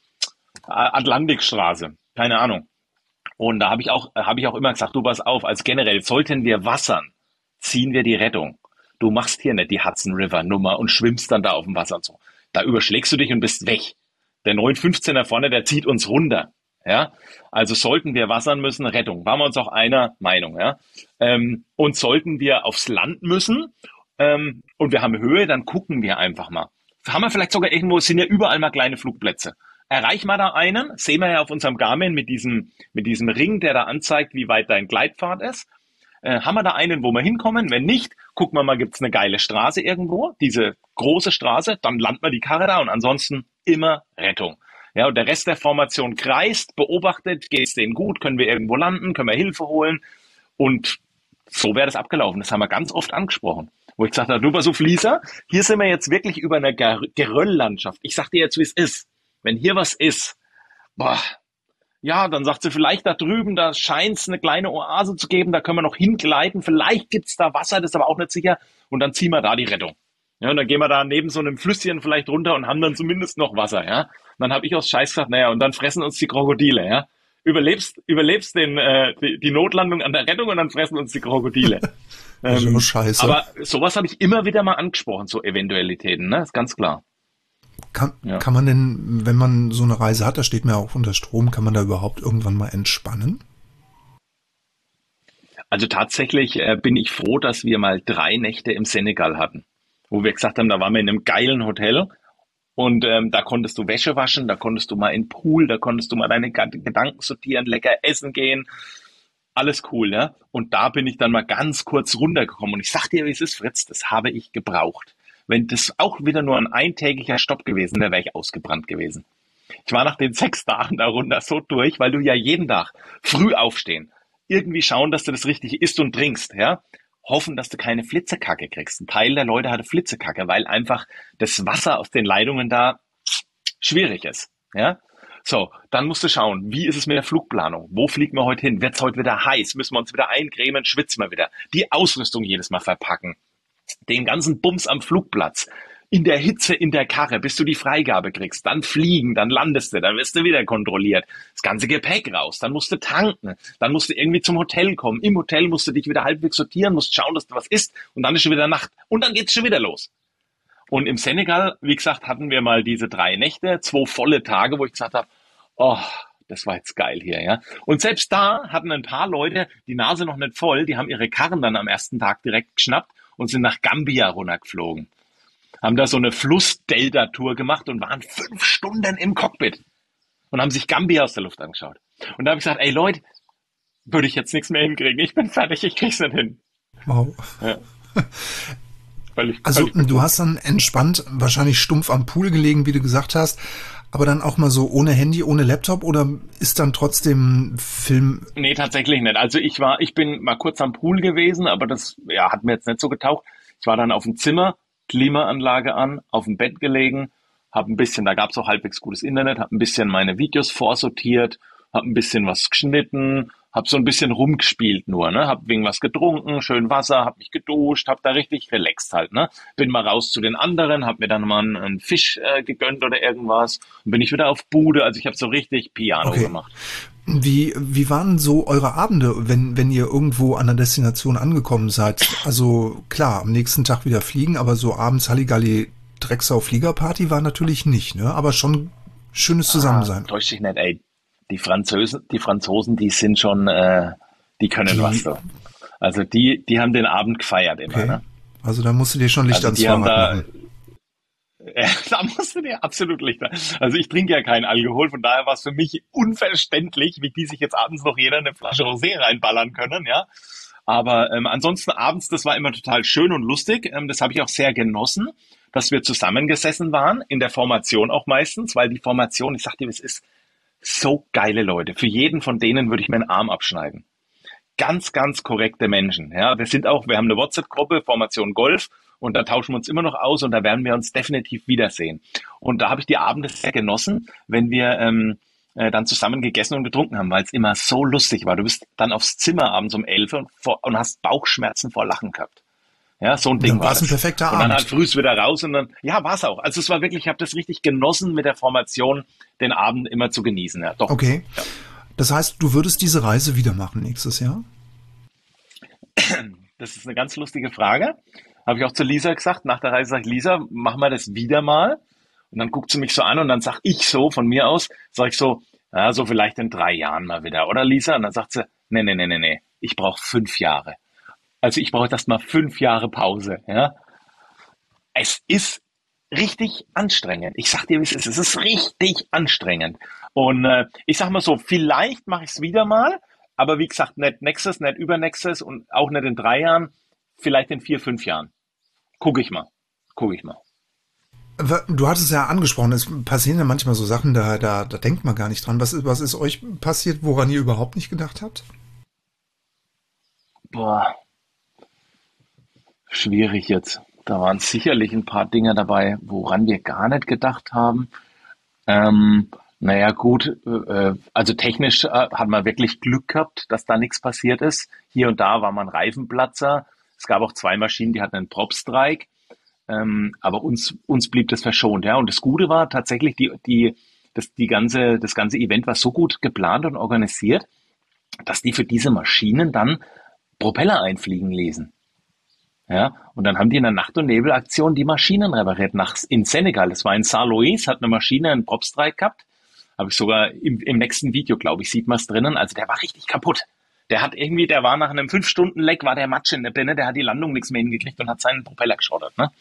Atlantikstraße, keine Ahnung. Und da habe ich auch, habe ich auch immer gesagt, du pass auf, als generell sollten wir wassern, ziehen wir die Rettung. Du machst hier nicht die Hudson River Nummer und schwimmst dann da auf dem Wasser und so. Da überschlägst du dich und bist weg. Der neun fünfzehner vorne, der zieht uns runter. Ja, also sollten wir wassern müssen, Rettung. Waren wir uns auch einer Meinung, ja. Ähm, und sollten wir aufs Land müssen ähm, und wir haben Höhe, dann gucken wir einfach mal. Haben wir vielleicht sogar irgendwo, es sind ja überall mal kleine Flugplätze. Erreichen wir da einen, sehen wir ja auf unserem Garmin mit diesem, mit diesem Ring, der da anzeigt, wie weit dein Gleitpfad ist. Äh, haben wir da einen, wo wir hinkommen? Wenn nicht, gucken wir mal, gibt's eine geile Straße irgendwo, diese große Straße, dann landen wir die Karre da und ansonsten immer Rettung. Ja, und der Rest der Formation kreist, beobachtet, geht's denen gut, können wir irgendwo landen, können wir Hilfe holen und so wäre das abgelaufen. Das haben wir ganz oft angesprochen. Wo ich gesagt habe, du, pass auf, Lisa, hier sind wir jetzt wirklich über einer Ger- Gerölllandschaft. Ich sag dir jetzt, wie es ist. Wenn hier was ist, boah, ja, dann sagt sie, vielleicht da drüben, da scheint es eine kleine Oase zu geben, da können wir noch hingleiten, vielleicht gibt's da Wasser, das ist aber auch nicht sicher und dann ziehen wir da die Rettung. Ja, und dann gehen wir da neben so einem Flüsschen vielleicht runter und haben dann zumindest noch Wasser, ja. Und dann habe ich aus Scheiß gesagt, naja, und dann fressen uns die Krokodile, ja. Überlebst, überlebst den, äh, die, die Notlandung an der Rettung und dann fressen uns die Krokodile. ähm, scheiße. Aber sowas habe ich immer wieder mal angesprochen, so Eventualitäten, ne? Ist ganz klar. Kann, Ja. kann man denn, wenn man so eine Reise hat, da steht mir auch unter Strom, kann man da überhaupt irgendwann mal entspannen? Also tatsächlich äh, bin ich froh, dass wir mal drei Nächte im Senegal hatten, wo wir gesagt haben, da waren wir in einem geilen Hotel und ähm, da konntest du Wäsche waschen, da konntest du mal in den Pool, da konntest du mal deine Gedanken sortieren, lecker essen gehen, alles cool, ja. Und da bin ich dann mal ganz kurz runtergekommen und ich sag dir, wie es ist, Fritz, das habe ich gebraucht. Wenn das auch wieder nur ein eintägiger Stopp gewesen wäre, wäre ich ausgebrannt gewesen. Ich war nach den sechs Tagen da runter so durch, weil du ja jeden Tag früh aufstehen, irgendwie schauen, dass du das richtig isst und trinkst, ja. Hoffen, dass du keine Flitzekacke kriegst. Ein Teil der Leute hatte Flitzekacke, weil einfach das Wasser aus den Leitungen da schwierig ist, ja. So, dann musst du schauen, wie ist es mit der Flugplanung? Wo fliegen wir heute hin? Wird es heute wieder heiß? Müssen wir uns wieder eincremen? Schwitzen wir wieder? Die Ausrüstung jedes Mal verpacken. Den ganzen Bums am Flugplatz. In der Hitze, in der Karre, bis du die Freigabe kriegst. Dann fliegen, dann landest du, dann wirst du wieder kontrolliert. Das ganze Gepäck raus, dann musst du tanken. Dann musst du irgendwie zum Hotel kommen. Im Hotel musst du dich wieder halbwegs sortieren, musst schauen, dass du was isst. Und dann ist schon wieder Nacht. Und dann geht's schon wieder los. Und im Senegal, wie gesagt, hatten wir mal diese drei Nächte, zwei volle Tage, wo ich gesagt habe, oh, das war jetzt geil hier, ja. Und selbst da hatten ein paar Leute die Nase noch nicht voll, die haben ihre Karren dann am ersten Tag direkt geschnappt und sind nach Gambia runtergeflogen. Haben da so eine Fluss-Delta-Tour gemacht und waren fünf Stunden im Cockpit und haben sich Gambia aus der Luft angeschaut. Und da habe ich gesagt, ey Leute, würde ich jetzt nichts mehr hinkriegen, ich bin fertig, ich krieg's nicht hin. Wow. Ja. Völlig, also völlig du hast dann entspannt wahrscheinlich stumpf am Pool gelegen, wie du gesagt hast, aber dann auch mal so ohne Handy, ohne Laptop oder ist dann trotzdem Film? Nee, tatsächlich nicht. Also ich war, ich bin mal kurz am Pool gewesen, aber das ja, hat mir jetzt nicht so getaucht. Ich war dann auf dem Zimmer, Klimaanlage an, auf dem Bett gelegen, habe ein bisschen, da gab es auch halbwegs gutes Internet, habe ein bisschen meine Videos vorsortiert, habe ein bisschen was geschnitten, habe so ein bisschen rumgespielt nur, ne, habe wegen was getrunken, schön Wasser, habe mich geduscht, habe da richtig relaxed halt, ne, bin mal raus zu den anderen, habe mir dann mal einen, einen Fisch äh, gegönnt oder irgendwas und bin ich wieder auf Bude, also ich habe so richtig Piano Okay. gemacht. Wie, wie waren so eure Abende, wenn, wenn ihr irgendwo an der Destination angekommen seid? Also klar, am nächsten Tag wieder fliegen, aber so abends Halligalli Drecksau Fliegerparty war natürlich nicht, ne? Aber schon schönes Zusammensein. Ah, täusch dich nicht, ey. Die Franzosen, die Franzosen, die sind schon, äh, die können Die- was so. Also die, die haben den Abend gefeiert immer, Okay. ne? Also da musst du dir schon Licht Also ans die haben Fahrrad da, machen. Ja, da musst du dir absolut Lichter. Also ich trinke ja keinen Alkohol, von daher war es für mich unverständlich, wie die sich jetzt abends noch jeder eine Flasche Rosé reinballern können, ja. Aber ähm, ansonsten abends, das war immer total schön und lustig. Ähm, das habe ich auch sehr genossen, dass wir zusammengesessen waren, in der Formation auch meistens, weil die Formation, ich sag dir, es ist so geile Leute. Für jeden von denen würde ich mir einen Arm abschneiden. Ganz, ganz korrekte Menschen. Ja, wir sind auch, wir haben eine WhatsApp-Gruppe, Formation Golf, und da tauschen wir uns immer noch aus und da werden wir uns definitiv wiedersehen. Und da habe ich die Abende sehr genossen, wenn wir ähm, äh, dann zusammen gegessen und getrunken haben, weil es immer so lustig war. Du bist dann aufs Zimmer abends um elf und, vor, und hast Bauchschmerzen vor Lachen gehabt. Ja, so ein Ding Dann war war's ein das. perfekter Und dann Abend. halt frühs wieder raus und dann, ja, war's auch. Also es war wirklich, ich habe das richtig genossen, mit der Formation den Abend immer zu genießen. Ja, doch. Okay. Ja. Das heißt, du würdest diese Reise wieder machen nächstes Jahr? Das ist eine ganz lustige Frage. Habe ich auch zu Lisa gesagt. Nach der Reise sage ich, Lisa, machen wir das wieder mal. Und dann guckt sie mich so an und dann sag ich so von mir aus, sage ich so, ja, so vielleicht in drei Jahren mal wieder, oder Lisa? Und dann sagt sie, nee, nee, nee, nee, nee, ich brauche fünf Jahre. Also ich brauche erst mal fünf Jahre Pause. Ja, es ist richtig anstrengend. Ich sag dir, wie es ist. Es ist richtig anstrengend. Und äh, ich sag mal so, vielleicht mache ich es wieder mal, aber wie gesagt, nicht nächstes, nicht übernächstes und auch nicht in drei Jahren, vielleicht in vier, fünf Jahren. Gucke ich mal. Gucke ich mal. Du hattest es ja angesprochen, es passieren ja manchmal so Sachen, da, da, da denkt man gar nicht dran. Was, ist- was ist euch passiert, woran ihr überhaupt nicht gedacht habt? Boah, schwierig jetzt. Da waren sicherlich ein paar Dinge dabei, woran wir gar nicht gedacht haben. Ähm, naja, gut, äh, also technisch äh, hat man wirklich Glück gehabt, dass da nichts passiert ist. Hier und da war man Reifenplatzer. Es gab auch zwei Maschinen, die hatten einen Prop-Strike. Ähm, aber uns, uns blieb das verschont, ja. Und das Gute war tatsächlich, die, die, das, die ganze, das ganze Event war so gut geplant und organisiert, dass die für diese Maschinen dann Propeller einfliegen ließen. Ja, und dann haben die in der Nacht- und Nebelaktion die Maschinen repariert nach, in Senegal. Das war in Saint-Louis, hat eine Maschine einen Propstreik gehabt. Habe ich sogar im, im nächsten Video, glaube ich, sieht man es drinnen. Also der war richtig kaputt. Der hat irgendwie, der war nach einem fünf Stunden Leck, war der Matsch in der Birne, der hat die Landung nichts mehr hingekriegt und hat seinen Propeller geschrottert, ne?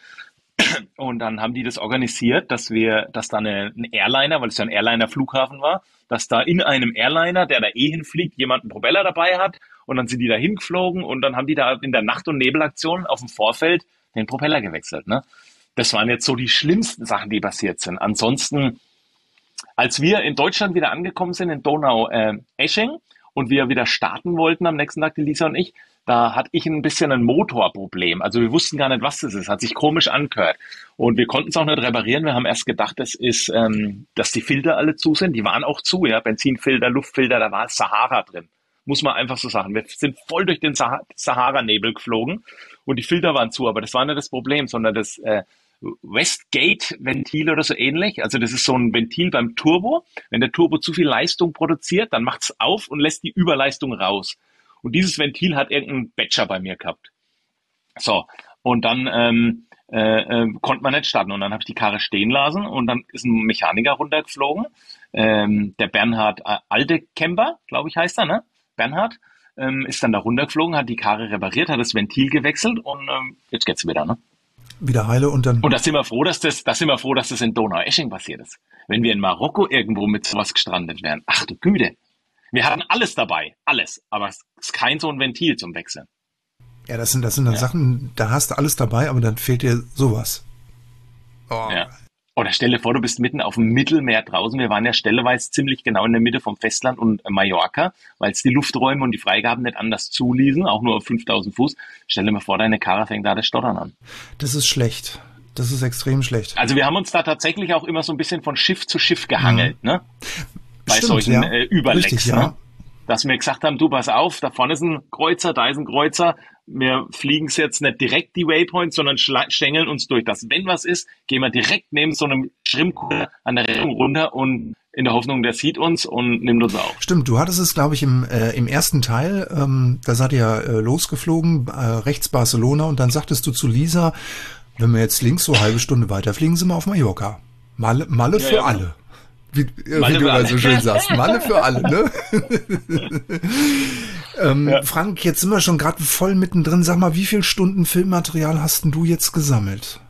Und dann haben die das organisiert, dass wir, dass da eine, ein Airliner, weil es ja ein Airliner-Flughafen war, dass da in einem Airliner, der da eh hinfliegt, jemand einen Propeller dabei hat und dann sind die da hingeflogen und dann haben die da in der Nacht- und Nebelaktion auf dem Vorfeld den Propeller gewechselt, ne? Das waren jetzt so die schlimmsten Sachen, die passiert sind. Ansonsten, als wir in Deutschland wieder angekommen sind, in Donau-Esching, äh, und wir wieder starten wollten am nächsten Tag, die Lisa und ich, da hatte ich ein bisschen ein Motorproblem. Also wir wussten gar nicht, was das ist. Hat sich komisch angehört. Und wir konnten es auch nicht reparieren. Wir haben erst gedacht, das ist, ähm, dass die Filter alle zu sind. Die waren auch zu, ja. Benzinfilter, Luftfilter, da war Sahara drin. Muss man einfach so sagen. Wir sind voll durch den Sah- Sahara-Nebel geflogen und die Filter waren zu. Aber das war nicht das Problem, sondern das äh, Westgate-Ventil oder so ähnlich. Also das ist so ein Ventil beim Turbo. Wenn der Turbo zu viel Leistung produziert, dann macht es auf und lässt die Überleistung raus. Und dieses Ventil hat irgendein Batcher bei mir gehabt. So, und dann ähm, äh, äh, konnte man nicht starten. Und dann habe ich die Karre stehen lassen und dann ist ein Mechaniker runtergeflogen. Ähm, der Bernhard äh, Aldekemper, glaube ich heißt er, ne? Bernhard, ähm, ist dann da runtergeflogen, hat die Karre repariert, hat das Ventil gewechselt und ähm, jetzt geht's wieder, ne? Wieder heile und dann... Und da sind wir froh, dass das, da sind wir froh, dass das in Donau-Esching passiert ist. Wenn wir in Marokko irgendwo mit sowas gestrandet wären, ach du Güte. Wir hatten alles dabei, alles, aber es ist kein so ein Ventil zum Wechseln. Ja, das sind, das sind dann Ja. Sachen, da hast du alles dabei, aber dann fehlt dir sowas. Oh. Ja. Oder stell dir vor, du bist mitten auf dem Mittelmeer draußen. Wir waren ja stelleweise ziemlich genau in der Mitte vom Festland und Mallorca, weil es die Lufträume und die Freigaben nicht anders zuließen, auch nur auf fünftausend Fuß. Stell dir mal vor, deine Karre fängt da das Stottern an. Das ist schlecht. Das ist extrem schlecht. Also wir haben uns da tatsächlich auch immer so ein bisschen von Schiff zu Schiff gehangelt, ne? Bei Stimmt, solchen ja. äh, Überlecks, Richtig, ne? ja. Dass wir gesagt haben, du pass auf, da vorne ist ein Kreuzer, da ist ein Kreuzer. Wir fliegen es jetzt nicht direkt die Waypoints, sondern schla- schlängeln uns durch. Dass wenn was ist, gehen wir direkt neben so einem Schrimmkutter an der Rettung runter und in der Hoffnung, der sieht uns und nimmt uns auf. Stimmt, du hattest es, glaube ich, im, äh, im ersten Teil, ähm, da seid ihr äh, losgeflogen, äh, rechts Barcelona und dann sagtest du zu Lisa, wenn wir jetzt links so eine halbe Stunde weiter fliegen, sind wir auf Mallorca. Malle, Malle für ja. alle. Wie, äh, Malle wie du für immer alle. so schön sagst. Malle für alle, ne? ähm, Ja. Frank, jetzt sind wir schon gerade voll mittendrin. Sag mal, wie viel Stunden Filmmaterial hast denn du jetzt gesammelt?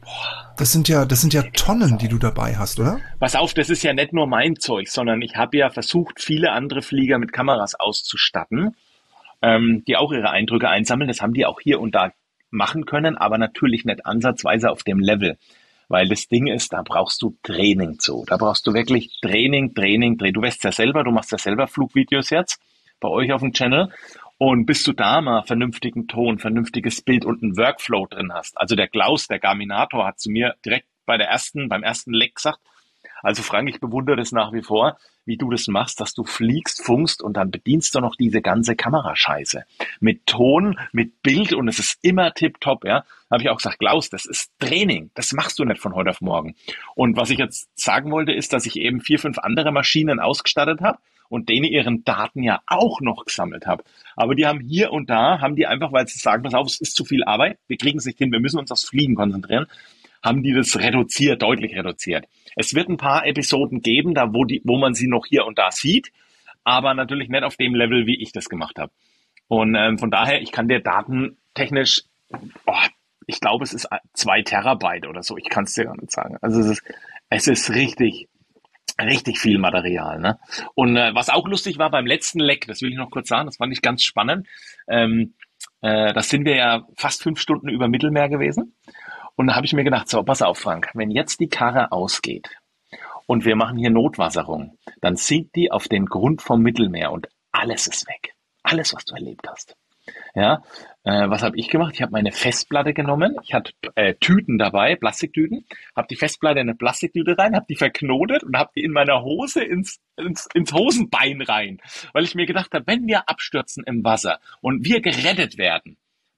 Das sind ja, das sind ja Tonnen, die du dabei hast, oder? Pass auf, das ist ja nicht nur mein Zeug, sondern ich habe ja versucht, viele andere Flieger mit Kameras auszustatten, ähm, die auch ihre Eindrücke einsammeln. Das haben die auch hier und da machen können, aber natürlich nicht ansatzweise auf dem Level. Weil das Ding ist, da brauchst du Training zu. Da brauchst du wirklich Training, Training, Training. Du weißt ja selber, du machst ja selber Flugvideos jetzt bei euch auf dem Channel. Und bis du da mal vernünftigen Ton, vernünftiges Bild und einen Workflow drin hast. Also der Klaus, der Garminator, hat zu mir direkt bei der ersten, beim ersten Leck gesagt, also Frank, ich bewundere das nach wie vor, wie du das machst, dass du fliegst, funkst und dann bedienst du noch diese ganze Kamerascheiße. Mit Ton, mit Bild und es ist immer tipptopp, ja. Habe ich auch gesagt, Klaus, das ist Training. Das machst du nicht von heute auf morgen. Und was ich jetzt sagen wollte, ist, dass ich eben vier, fünf andere Maschinen ausgestattet habe und denen ihren Daten ja auch noch gesammelt habe. Aber die haben hier und da, haben die einfach, weil sie sagen, pass auf, es ist zu viel Arbeit, wir kriegen es nicht hin, wir müssen uns aufs Fliegen konzentrieren, haben die das reduziert, deutlich reduziert. Es wird ein paar Episoden geben, da wo, die, wo man sie noch hier und da sieht, aber natürlich nicht auf dem Level, wie ich das gemacht habe. Und ähm, von daher, ich kann dir datentechnisch, oh, ich glaube, es ist zwei Terabyte oder so, ich kann es dir gar nicht sagen. Also es ist, es ist richtig, richtig viel Material, ne? Und äh, was auch lustig war beim letzten Leck, das will ich noch kurz sagen, das fand ich ganz spannend. Ähm, äh, das sind wir ja fast fünf Stunden über Mittelmeer gewesen. Und da habe ich mir gedacht, so, pass auf, Frank, wenn jetzt die Karre ausgeht und wir machen hier Notwasserung, dann sinkt die auf den Grund vom Mittelmeer und alles ist weg. Alles, was du erlebt hast. Ja, äh, was habe ich gemacht? Ich habe meine Festplatte genommen, ich hatte äh, Tüten dabei, Plastiktüten, habe die Festplatte in eine Plastiktüte rein, habe die verknotet und habe die in meiner Hose ins, ins, ins Hosenbein rein, weil ich mir gedacht habe, wenn wir abstürzen im Wasser und wir gerettet werden,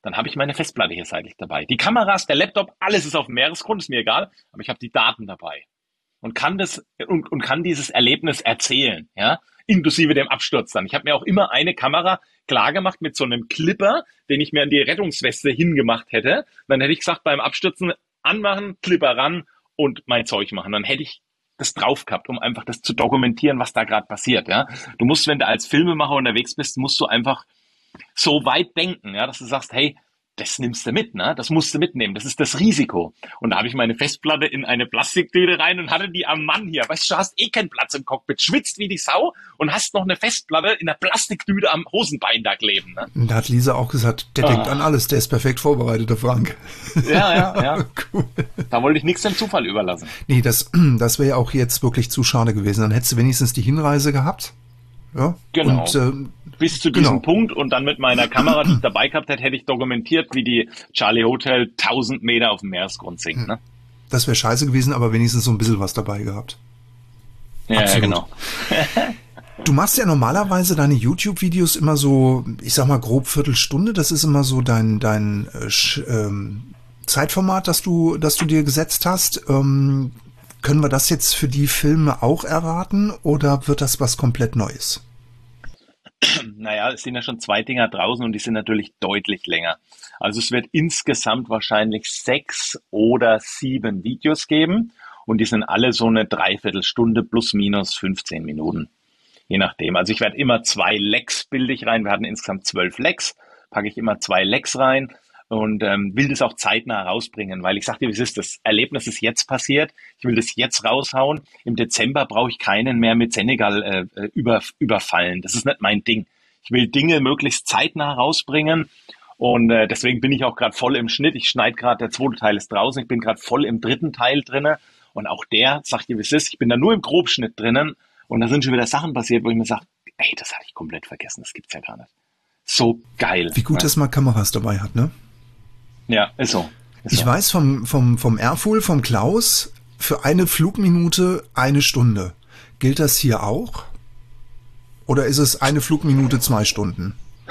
dann habe ich meine Festplatte hier seitlich dabei. Die Kameras, der Laptop, alles ist auf dem Meeresgrund, ist mir egal, aber ich habe die Daten dabei und kann das und, und kann dieses Erlebnis erzählen, ja, inklusive dem Absturz dann. Ich habe mir auch immer eine Kamera klar gemacht mit so einem Clipper, den ich mir an die Rettungsweste hingemacht hätte. Dann hätte ich gesagt, beim Abstürzen anmachen, Clipper ran und mein Zeug machen. Dann hätte ich das drauf gehabt, um einfach das zu dokumentieren, was da gerade passiert, ja. Du musst, wenn du als Filmemacher unterwegs bist, musst du einfach so weit denken, ja, dass du sagst, hey, das nimmst du mit, ne? Das musst du mitnehmen. Das ist das Risiko. Und da habe ich meine Festplatte in eine Plastiktüte rein und hatte die am Mann hier. Weißt du, du hast eh keinen Platz im Cockpit, schwitzt wie die Sau und hast noch eine Festplatte in der Plastiktüte am Hosenbein da kleben, ne? Da hat Lisa auch gesagt, der ah. denkt an alles, der ist perfekt vorbereitet, der Frank. Ja, ja, ja. Cool. Da wollte ich nichts dem Zufall überlassen. Nee, das, das wäre ja auch jetzt wirklich zu schade gewesen. Dann hättest du wenigstens die Hinreise gehabt. Ja, genau. Und, äh, bis zu genau. diesem Punkt und dann mit meiner Kamera, die ich dabei gehabt hätte, hätte ich dokumentiert, wie die Charlie Hotel tausend Meter auf dem Meeresgrund sinkt. Ne? Das wäre scheiße gewesen, aber wenigstens so ein bisschen was dabei gehabt. Ja, ja, genau. Du machst ja normalerweise deine YouTube-Videos immer so, ich sag mal grob Viertelstunde. Das ist immer so dein dein äh, ähm, Zeitformat, das du das du dir gesetzt hast. Ähm, können wir das jetzt für die Filme auch erwarten oder wird das was komplett Neues? Naja, es sind ja schon zwei Dinger draußen und die sind natürlich deutlich länger. Also es wird insgesamt wahrscheinlich sechs oder sieben Videos geben und die sind alle so eine Dreiviertelstunde plus minus fünfzehn Minuten. Je nachdem. Also ich werde immer zwei Lecks bilde ich rein. Wir hatten insgesamt zwölf Lecks. Packe ich immer zwei Lecks rein und ähm, will das auch zeitnah rausbringen, weil ich sagte, wie es ist, das Erlebnis ist jetzt passiert. Ich will das jetzt raushauen. Im Dezember brauche ich keinen mehr mit Senegal äh, über, überfallen. Das ist nicht mein Ding. Ich will Dinge möglichst zeitnah rausbringen und äh, deswegen bin ich auch gerade voll im Schnitt. Ich schneide gerade, der zweite Teil ist draußen. Ich bin gerade voll im dritten Teil drinne und auch der, sagt ihr, wie es ist, ich bin da nur im Grobschnitt drinnen und da sind schon wieder Sachen passiert, wo ich mir sage, ey, das hatte ich komplett vergessen. Das gibt's ja gar nicht. So geil. Wie gut, ne? dass man Kameras dabei hat, ne? Ja, ist so. Ist ich so. weiß vom, vom, vom Airfool, vom Klaus, für eine Flugminute eine Stunde. Gilt das hier auch? Oder ist es eine Flugminute zwei Stunden?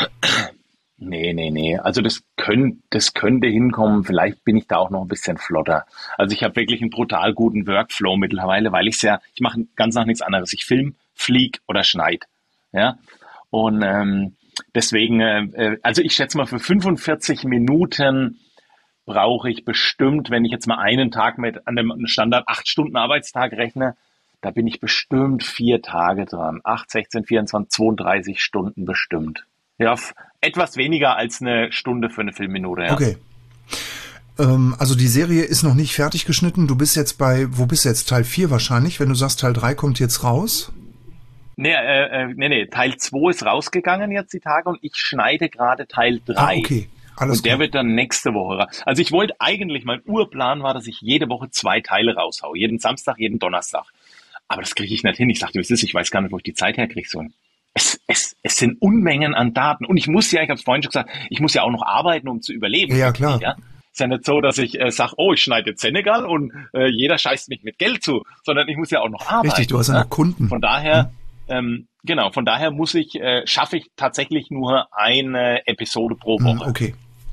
Nee, nee, nee. Also das, könnt, das könnte hinkommen. Vielleicht bin ich da auch noch ein bisschen flotter. Also ich habe wirklich einen brutal guten Workflow mittlerweile, weil ich ja, ich mache ganz nach nichts anderes. Ich film, flieg oder schneid. Ja. Und ähm, deswegen, äh, also ich schätze mal, für fünfundvierzig Minuten brauche ich bestimmt, wenn ich jetzt mal einen Tag mit an dem Standard acht Stunden Arbeitstag rechne, da bin ich bestimmt vier Tage dran. acht, sechzehn, vierundzwanzig, zweiunddreißig Stunden bestimmt. Ja, f- etwas weniger als eine Stunde für eine Filmminute. Ja. Okay. Ähm, also die Serie ist noch nicht fertig geschnitten. Du bist jetzt bei, wo bist du jetzt? Teil vier wahrscheinlich. Wenn du sagst, Teil drei kommt jetzt raus. Nee, äh, nee, nee, Teil zwei ist rausgegangen jetzt die Tage und ich schneide gerade Teil drei. Ah, okay. Alles und der klar. wird dann nächste Woche raus. Also ich wollte eigentlich, mein Urplan war, dass ich jede Woche zwei Teile raushaue. Jeden Samstag, jeden Donnerstag. Aber das kriege ich nicht hin. Ich sagte, was ist, ich weiß gar nicht, wo ich die Zeit herkriege. So. Es, es, es sind Unmengen an Daten. Und ich muss ja, ich habe es vorhin schon gesagt, ich muss ja auch noch arbeiten, um zu überleben. Ja, klar. Ja? Ist ja nicht so, dass ich äh, sage, oh, ich schneide jetzt Senegal und äh, jeder scheißt mich mit Geld zu. Sondern ich muss ja auch noch arbeiten. Richtig, du hast ja noch Kunden. Von daher... Ähm, genau, von daher muss ich, äh, schaffe ich tatsächlich nur eine Episode pro Woche. Okay.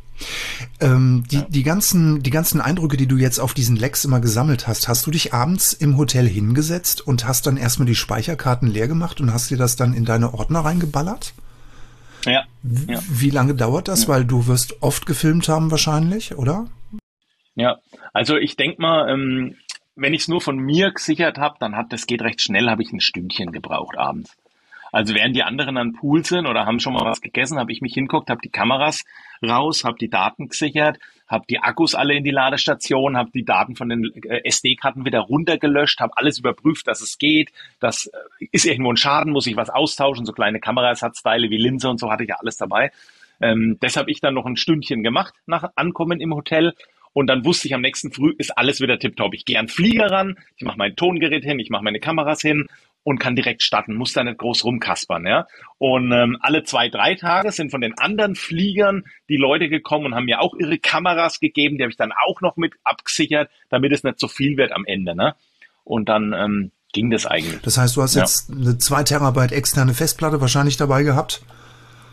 Ähm, die, die ganzen, die ganzen Eindrücke, die du jetzt auf diesen Lecks immer gesammelt hast, hast du dich abends im Hotel hingesetzt und hast dann erstmal die Speicherkarten leer gemacht und hast dir das dann in deine Ordner reingeballert? Ja. W- ja. Wie lange dauert das? Ja. Weil du wirst oft gefilmt haben wahrscheinlich, oder? Ja, also ich denke mal, ähm, wenn ich es nur von mir gesichert habe, dann hat das geht recht schnell, habe ich ein Stündchen gebraucht abends. Also während die anderen an Pool sind oder haben schon mal was gegessen, habe ich mich hinguckt, habe die Kameras raus, habe die Daten gesichert, habe die Akkus alle in die Ladestation, habe die Daten von den äh, S D-Karten wieder runtergelöscht, habe alles überprüft, dass es geht, das äh, ist irgendwo ein Schaden, muss ich was austauschen, so kleine Kameraersatzteile wie Linse und so hatte ich ja alles dabei. Ähm, das habe ich dann noch ein Stündchen gemacht nach Ankommen im Hotel. Und dann wusste ich, am nächsten Früh ist alles wieder tipptopp. Ich gehe an den Flieger ran, ich mache mein Tongerät hin, ich mache meine Kameras hin und kann direkt starten, muss da nicht groß rumkaspern. Ja? Und ähm, alle zwei, drei Tage sind von den anderen Fliegern die Leute gekommen und haben mir auch ihre Kameras gegeben. Die habe ich dann auch noch mit abgesichert, damit es nicht so viel wird am Ende. Ne? Und dann ähm, ging das eigentlich. Das heißt, du hast Ja. jetzt eine zwei Terabyte externe Festplatte wahrscheinlich dabei gehabt.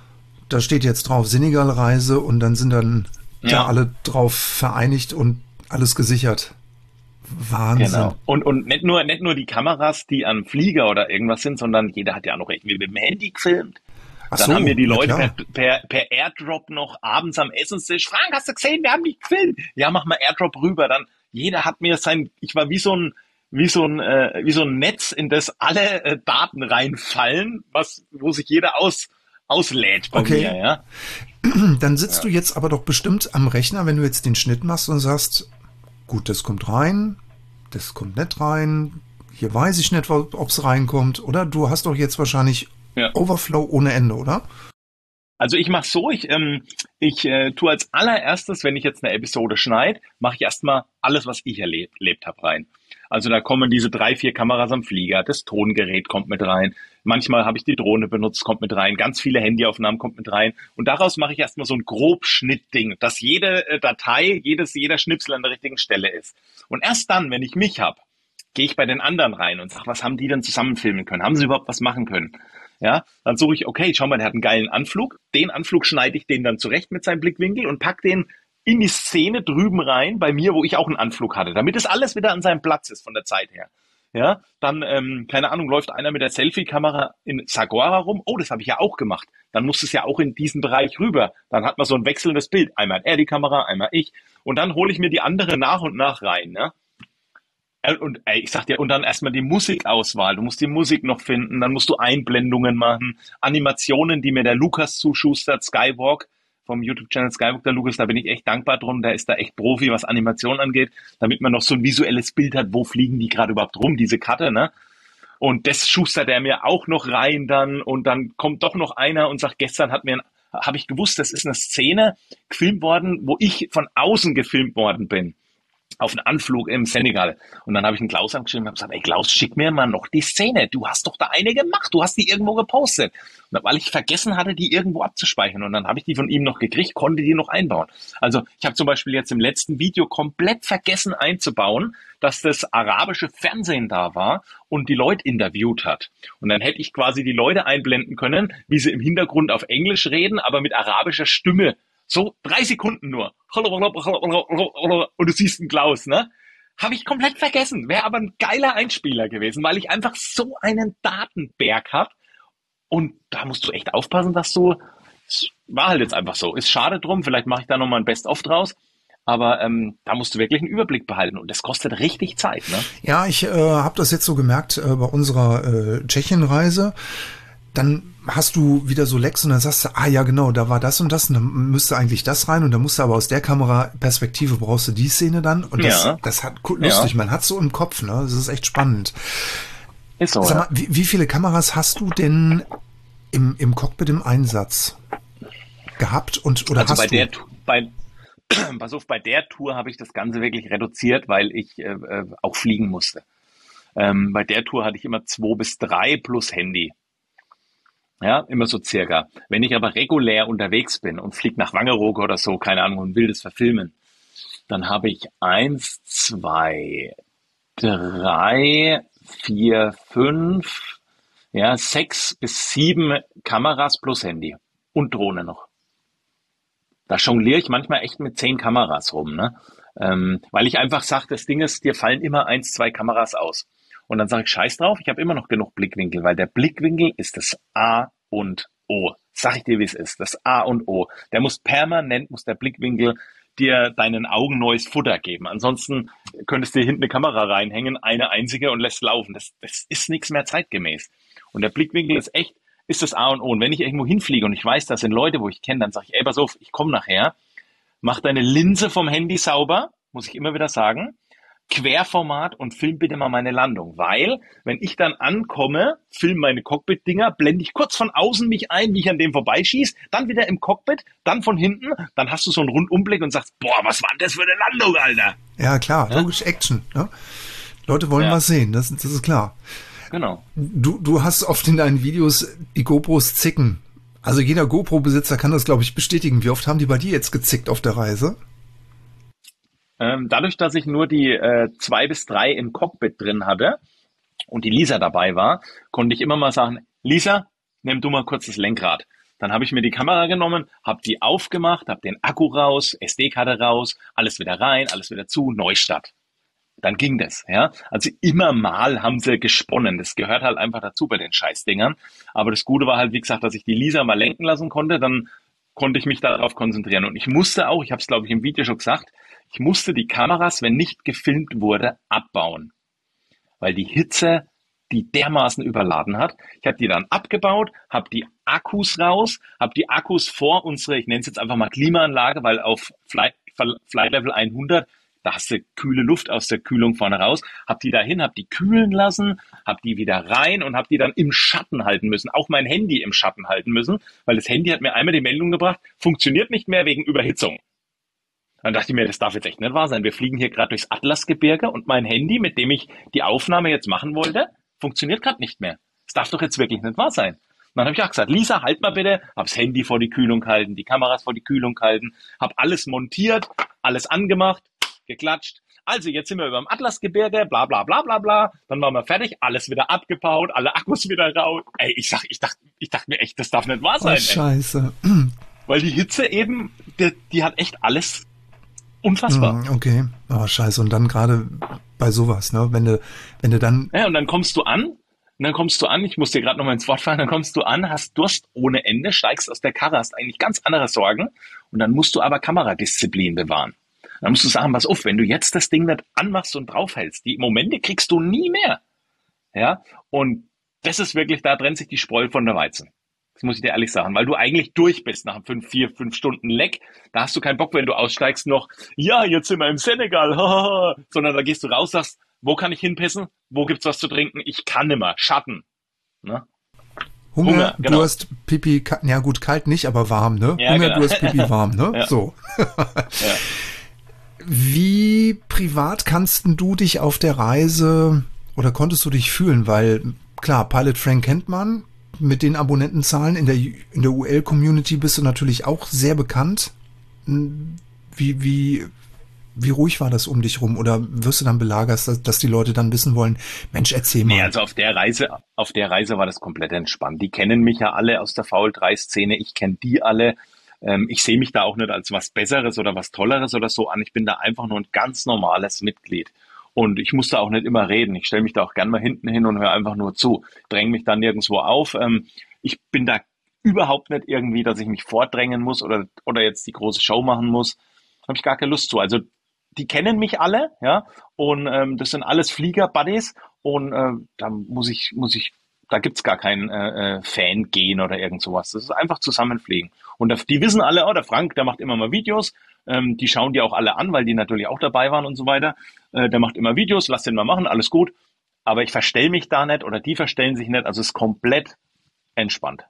da steht jetzt drauf Senegal-Reise und dann sind dann ja. da alle drauf vereinigt und alles gesichert. Wahnsinn. Genau. Und, und nicht nur, nicht nur die Kameras, die am Flieger oder irgendwas sind, sondern jeder hat ja auch noch irgendwie mit dem Handy gefilmt. Ach dann so, haben wir die Leute per, per, per Airdrop noch abends am Essenstisch. Frank, hast du gesehen, wir haben dich gefilmt. Ja, mach mal Airdrop rüber. Dann, jeder hat mir sein, ich war wie so ein, wie so ein, äh, wie so ein Netz, in das alle äh, Daten reinfallen, was, wo sich jeder aus, auslädt bei okay. mir, ja. Dann sitzt ja. du jetzt aber doch bestimmt am Rechner, wenn du jetzt den Schnitt machst und sagst, gut, das kommt rein, das kommt nicht rein, hier weiß ich nicht, ob es reinkommt, oder? Du hast doch jetzt wahrscheinlich ja. Overflow ohne Ende, oder? Also ich mache so, ich, ähm, ich äh, tue als allererstes, wenn ich jetzt eine Episode schneide, mache ich erstmal alles, was ich erlebt, erlebt habe, rein. Also da kommen diese drei, vier Kameras am Flieger, das Tongerät kommt mit rein, manchmal habe ich die Drohne benutzt, kommt mit rein, ganz viele Handyaufnahmen kommt mit rein und daraus mache ich erstmal so ein Grobschnittding, dass jede äh, Datei, jedes, jeder Schnipsel an der richtigen Stelle ist. Und erst dann, wenn ich mich habe, gehe ich bei den anderen rein und sage, was haben die denn zusammen filmen können? Haben sie überhaupt was machen können? Ja, dann suche ich, okay, schau mal, der hat einen geilen Anflug. Den Anflug schneide ich den dann zurecht mit seinem Blickwinkel und pack den in die Szene drüben rein, bei mir, wo ich auch einen Anflug hatte, damit es alles wieder an seinem Platz ist von der Zeit her. Ja, dann, ähm, keine Ahnung, läuft einer mit der Selfie-Kamera in Saguara rum. Oh, das habe ich ja auch gemacht. Dann muss es ja auch in diesen Bereich rüber. Dann hat man so ein wechselndes Bild. Einmal hat er die Kamera, einmal ich. Und dann hole ich mir die andere nach und nach rein, ne? Und ey, ich sag dir, und dann erstmal die Musikauswahl. Du musst die Musik noch finden, dann musst du Einblendungen machen, Animationen, die mir der Lukas zuschustert, Skywalk, vom YouTube-Channel Skywalk, der Lukas, da bin ich echt dankbar drum, der ist da echt Profi, was Animation angeht, damit man noch so ein visuelles Bild hat, wo fliegen die gerade überhaupt rum, diese Cutter, ne? Und das schustert er mir auch noch rein dann und dann kommt doch noch einer und sagt, gestern hat mir ein, habe ich gewusst, das ist eine Szene gefilmt worden, wo ich von außen gefilmt worden bin. Auf einen Anflug im Senegal. Und dann habe ich einen Klaus angeschrieben und habe gesagt, ey Klaus, schick mir mal noch die Szene. Du hast doch da eine gemacht. Du hast die irgendwo gepostet. Und weil ich vergessen hatte, die irgendwo abzuspeichern. Und dann habe ich die von ihm noch gekriegt, konnte die noch einbauen. Also ich habe zum Beispiel jetzt im letzten Video komplett vergessen einzubauen, dass das arabische Fernsehen da war und die Leute interviewt hat. Und dann hätte ich quasi die Leute einblenden können, wie sie im Hintergrund auf Englisch reden, aber mit arabischer Stimme. So drei Sekunden nur. Und du siehst einen Klaus, ne? Habe ich komplett vergessen. Wäre aber ein geiler Einspieler gewesen, weil ich einfach so einen Datenberg habe. Und da musst du echt aufpassen, dass du... Es war halt jetzt einfach so. Ist schade drum, vielleicht mache ich da nochmal ein Best-of draus. Aber ähm, da musst du wirklich einen Überblick behalten. Und das kostet richtig Zeit, ne? Ja, ich äh, habe das jetzt so gemerkt äh, bei unserer äh, Tschechien-Reise. Dann hast du wieder so Lecks und dann sagst du, ah ja genau, da war das und das und dann müsste eigentlich das rein und dann musst du aber aus der Kameraperspektive brauchst du die Szene dann und das, ja. das hat lustig, ja. man hat so im Kopf, ne, das ist echt spannend. Ist so, Sag mal, ja. wie, wie viele Kameras hast du denn im, im Cockpit im Einsatz gehabt und oder also hast bei du? Der, bei, pass auf, bei der Tour habe ich das Ganze wirklich reduziert, weil ich äh, auch fliegen musste. Ähm, bei der Tour hatte ich immer zwei bis drei plus Handy. Ja, immer so circa. Wenn ich aber regulär unterwegs bin und fliege nach Wangerooge oder so, keine Ahnung, und will das verfilmen, dann habe ich eins, zwei, drei, vier, fünf, ja, sechs bis sieben Kameras plus Handy und Drohne noch. Da jongliere ich manchmal echt mit zehn Kameras rum, ne? Ähm, weil ich einfach sage, das Ding ist, dir fallen immer eins, zwei Kameras aus. Und dann sage ich, scheiß drauf, ich habe immer noch genug Blickwinkel, weil der Blickwinkel ist das A und O. Sag ich dir, wie es ist, das A und O. Der muss permanent, muss der Blickwinkel dir deinen Augen neues Futter geben. Ansonsten könntest du dir hinten eine Kamera reinhängen, eine einzige und lässt laufen. Das, das ist nichts mehr zeitgemäß. Und der Blickwinkel ist echt, ist das A und O. Und wenn ich irgendwo hinfliege und ich weiß, das sind Leute, wo ich kenne, dann sage ich, ey, pass auf, ich komme nachher, mach deine Linse vom Handy sauber, muss ich immer wieder sagen, Querformat und film bitte mal meine Landung, weil wenn ich dann ankomme, film meine Cockpit-Dinger, blende ich kurz von außen mich ein, wie ich an dem vorbeischieße, dann wieder im Cockpit, dann von hinten, dann hast du so einen Rundumblick und sagst, boah, was war denn das für eine Landung, Alter? Ja, klar, ja? Logisch Action. Ne? Leute wollen ja. was sehen, das, das ist klar. Genau. Du, du hast oft in deinen Videos die GoPros zicken. Also jeder GoPro-Besitzer kann das, glaube ich, bestätigen. Wie oft haben die bei dir jetzt gezickt auf der Reise? Dadurch, dass ich nur die äh, zwei bis drei im Cockpit drin hatte und die Lisa dabei war, konnte ich immer mal sagen, Lisa, nimm du mal kurz das Lenkrad. Dann habe ich mir die Kamera genommen, habe die aufgemacht, habe den Akku raus, S D-Karte raus, alles wieder rein, alles wieder zu, Neustart. Dann ging das, ja. Also immer mal haben sie gesponnen. Das gehört halt einfach dazu bei den Scheißdingern. Aber das Gute war halt, wie gesagt, dass ich die Lisa mal lenken lassen konnte. Dann konnte ich mich darauf konzentrieren. Und ich musste auch, ich habe es glaube ich im Video schon gesagt, ich musste die Kameras, wenn nicht gefilmt wurde, abbauen. Weil die Hitze die dermaßen überladen hat. Ich habe die dann abgebaut, habe die Akkus raus, habe die Akkus vor unsere, ich nenne es jetzt einfach mal Klimaanlage, weil auf Flight, Flight Level hundert, da hast du kühle Luft aus der Kühlung vorne raus, habe die dahin, habe die kühlen lassen, habe die wieder rein und habe die dann im Schatten halten müssen, auch mein Handy im Schatten halten müssen, weil das Handy hat mir einmal die Meldung gebracht, funktioniert nicht mehr wegen Überhitzung. Dann dachte ich mir, das darf jetzt echt nicht wahr sein. Wir fliegen hier gerade durchs Atlasgebirge und mein Handy, mit dem ich die Aufnahme jetzt machen wollte, funktioniert gerade nicht mehr. Das darf doch jetzt wirklich nicht wahr sein. Und dann habe ich auch gesagt, Lisa, halt mal bitte, hab's Handy vor die Kühlung gehalten, die Kameras vor die Kühlung gehalten, hab alles montiert, alles angemacht, geklatscht. Also jetzt sind wir über dem Atlasgebirge, bla bla bla bla bla. Dann waren wir fertig, alles wieder abgebaut, alle Akkus wieder raus. Ey, ich sag, ich dachte, ich dachte mir echt, das darf nicht wahr sein. Oh, scheiße. Weil die Hitze eben, die, die hat echt alles unfassbar. Okay, oh, scheiße. Und dann gerade bei sowas, ne? Wenn du, wenn du dann... Ja, und dann kommst du an, und dann kommst du an, ich muss dir gerade noch mal ins Wort fallen, dann kommst du an, hast Durst ohne Ende, steigst aus der Karre, hast eigentlich ganz andere Sorgen und dann musst du aber Kameradisziplin bewahren. Dann musst du sagen, pass auf, wenn du jetzt das Ding nicht anmachst und draufhältst, die Momente kriegst du nie mehr. Ja, und das ist wirklich, da trennt sich die Spreu von der Weizen. Das muss ich dir ehrlich sagen, weil du eigentlich durch bist nach fünf, vier, fünf Stunden Leck. Da hast du keinen Bock, wenn du aussteigst, noch, ja, jetzt sind wir im Senegal, sondern da gehst du raus, sagst, wo kann ich hinpissen? Wo gibt's was zu trinken? Ich kann nimmer. Schatten. Ne? Hunger, Hunger genau. Du hast Pipi, ja gut, kalt nicht, aber warm, ne? Ja, Hunger, genau. Du hast Pipi warm, ne? Ja. So. Ja. Wie privat kannst du dich auf der Reise oder konntest du dich fühlen? Weil, klar, Pilot Frank kennt man. Mit den Abonnentenzahlen in der, in der U L-Community bist du natürlich auch sehr bekannt. Wie, wie, wie ruhig war das um dich rum? Oder wirst du dann belagert, dass, dass die Leute dann wissen wollen, Mensch, erzähl mal. Nee, also auf der Reise, auf der Reise war das komplett entspannt. Die kennen mich ja alle aus der V L drei Szene. Ich kenne die alle. Ähm, ich sehe mich da auch nicht als was Besseres oder was Tolleres oder so an. Ich bin da einfach nur ein ganz normales Mitglied. Und ich muss da auch nicht immer reden. Ich stelle mich da auch gern mal hinten hin und höre einfach nur zu. Dränge mich dann nirgendwo auf. Ähm, ich bin da überhaupt nicht irgendwie, dass ich mich vordrängen muss oder, oder jetzt die große Show machen muss. Habe ich gar keine Lust zu. Also die kennen mich alle, ja, und ähm, das sind alles Flieger-Buddies und äh, da muss ich, muss ich, da gibt's gar kein äh, Fan gehen oder irgend sowas. Das ist einfach zusammenfliegen. Und da, die wissen alle, oh, der Frank, der macht immer mal Videos, ähm, die schauen die auch alle an, weil die natürlich auch dabei waren und so weiter. Äh, der macht immer Videos, lass den mal machen, alles gut. Aber ich verstell mich da nicht oder die verstellen sich nicht, also es ist komplett entspannt.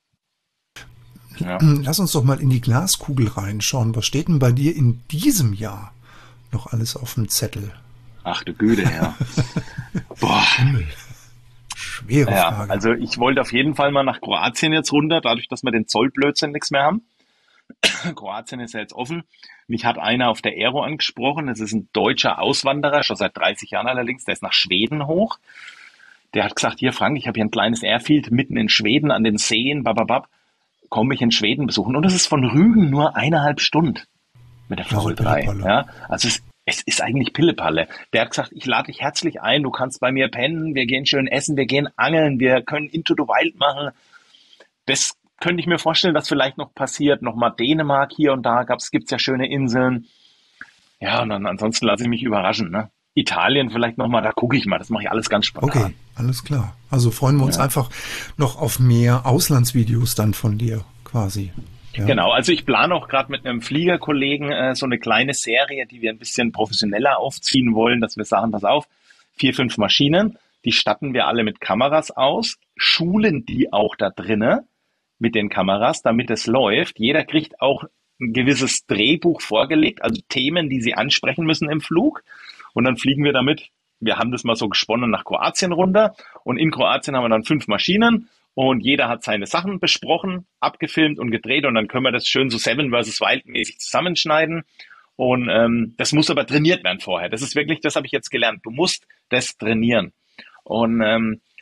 Ja. Lass uns doch mal in die Glaskugel reinschauen. Was steht denn bei dir in diesem Jahr noch alles auf dem Zettel? Ach du Güte, ja. Boah. Himmel. Schwere ja, Frage. Also ich wollte auf jeden Fall mal nach Kroatien jetzt runter, dadurch, dass wir den Zollblödsinn nichts mehr haben. Kroatien ist ja jetzt offen. Mich hat einer auf der Aero angesprochen. Das ist ein deutscher Auswanderer, schon seit dreißig Jahren allerdings. Der ist nach Schweden hoch. Der hat gesagt, hier Frank, ich habe hier ein kleines Airfield mitten in Schweden an den Seen, bababab. Komm mich in Schweden besuchen. Und es ist von Rügen nur eineinhalb Stunden mit der V L drei. Ja, also es, es ist eigentlich Pillepalle. Der hat gesagt, ich lade dich herzlich ein, du kannst bei mir pennen, wir gehen schön essen, wir gehen angeln, wir können Into the Wild machen. Das könnte ich mir vorstellen, dass vielleicht noch passiert. Nochmal Dänemark hier und da gab's, gibt's ja schöne Inseln. Ja, und dann ansonsten lasse ich mich überraschen. Ne? Italien vielleicht nochmal, da gucke ich mal. Das mache ich alles ganz spontan. Okay, alles klar. Also freuen wir uns ja. einfach noch auf mehr Auslandsvideos dann von dir quasi. Ja. Genau, also ich plane auch gerade mit einem Fliegerkollegen äh, so eine kleine Serie, die wir ein bisschen professioneller aufziehen wollen, dass wir sagen, pass auf, vier, fünf Maschinen, die statten wir alle mit Kameras aus, schulen die auch da drinnen mit den Kameras, damit es läuft. Jeder kriegt auch ein gewisses Drehbuch vorgelegt, also Themen, die sie ansprechen müssen im Flug. Und dann fliegen wir damit, wir haben das mal so gesponnen, nach Kroatien runter. Und in Kroatien haben wir dann fünf Maschinen und jeder hat seine Sachen besprochen, abgefilmt und gedreht. Und dann können wir das schön so Seven versus Wild mäßig zusammenschneiden. Und ähm, das muss aber trainiert werden vorher. Das ist wirklich, das habe ich jetzt gelernt. Du musst das trainieren. Und ähm,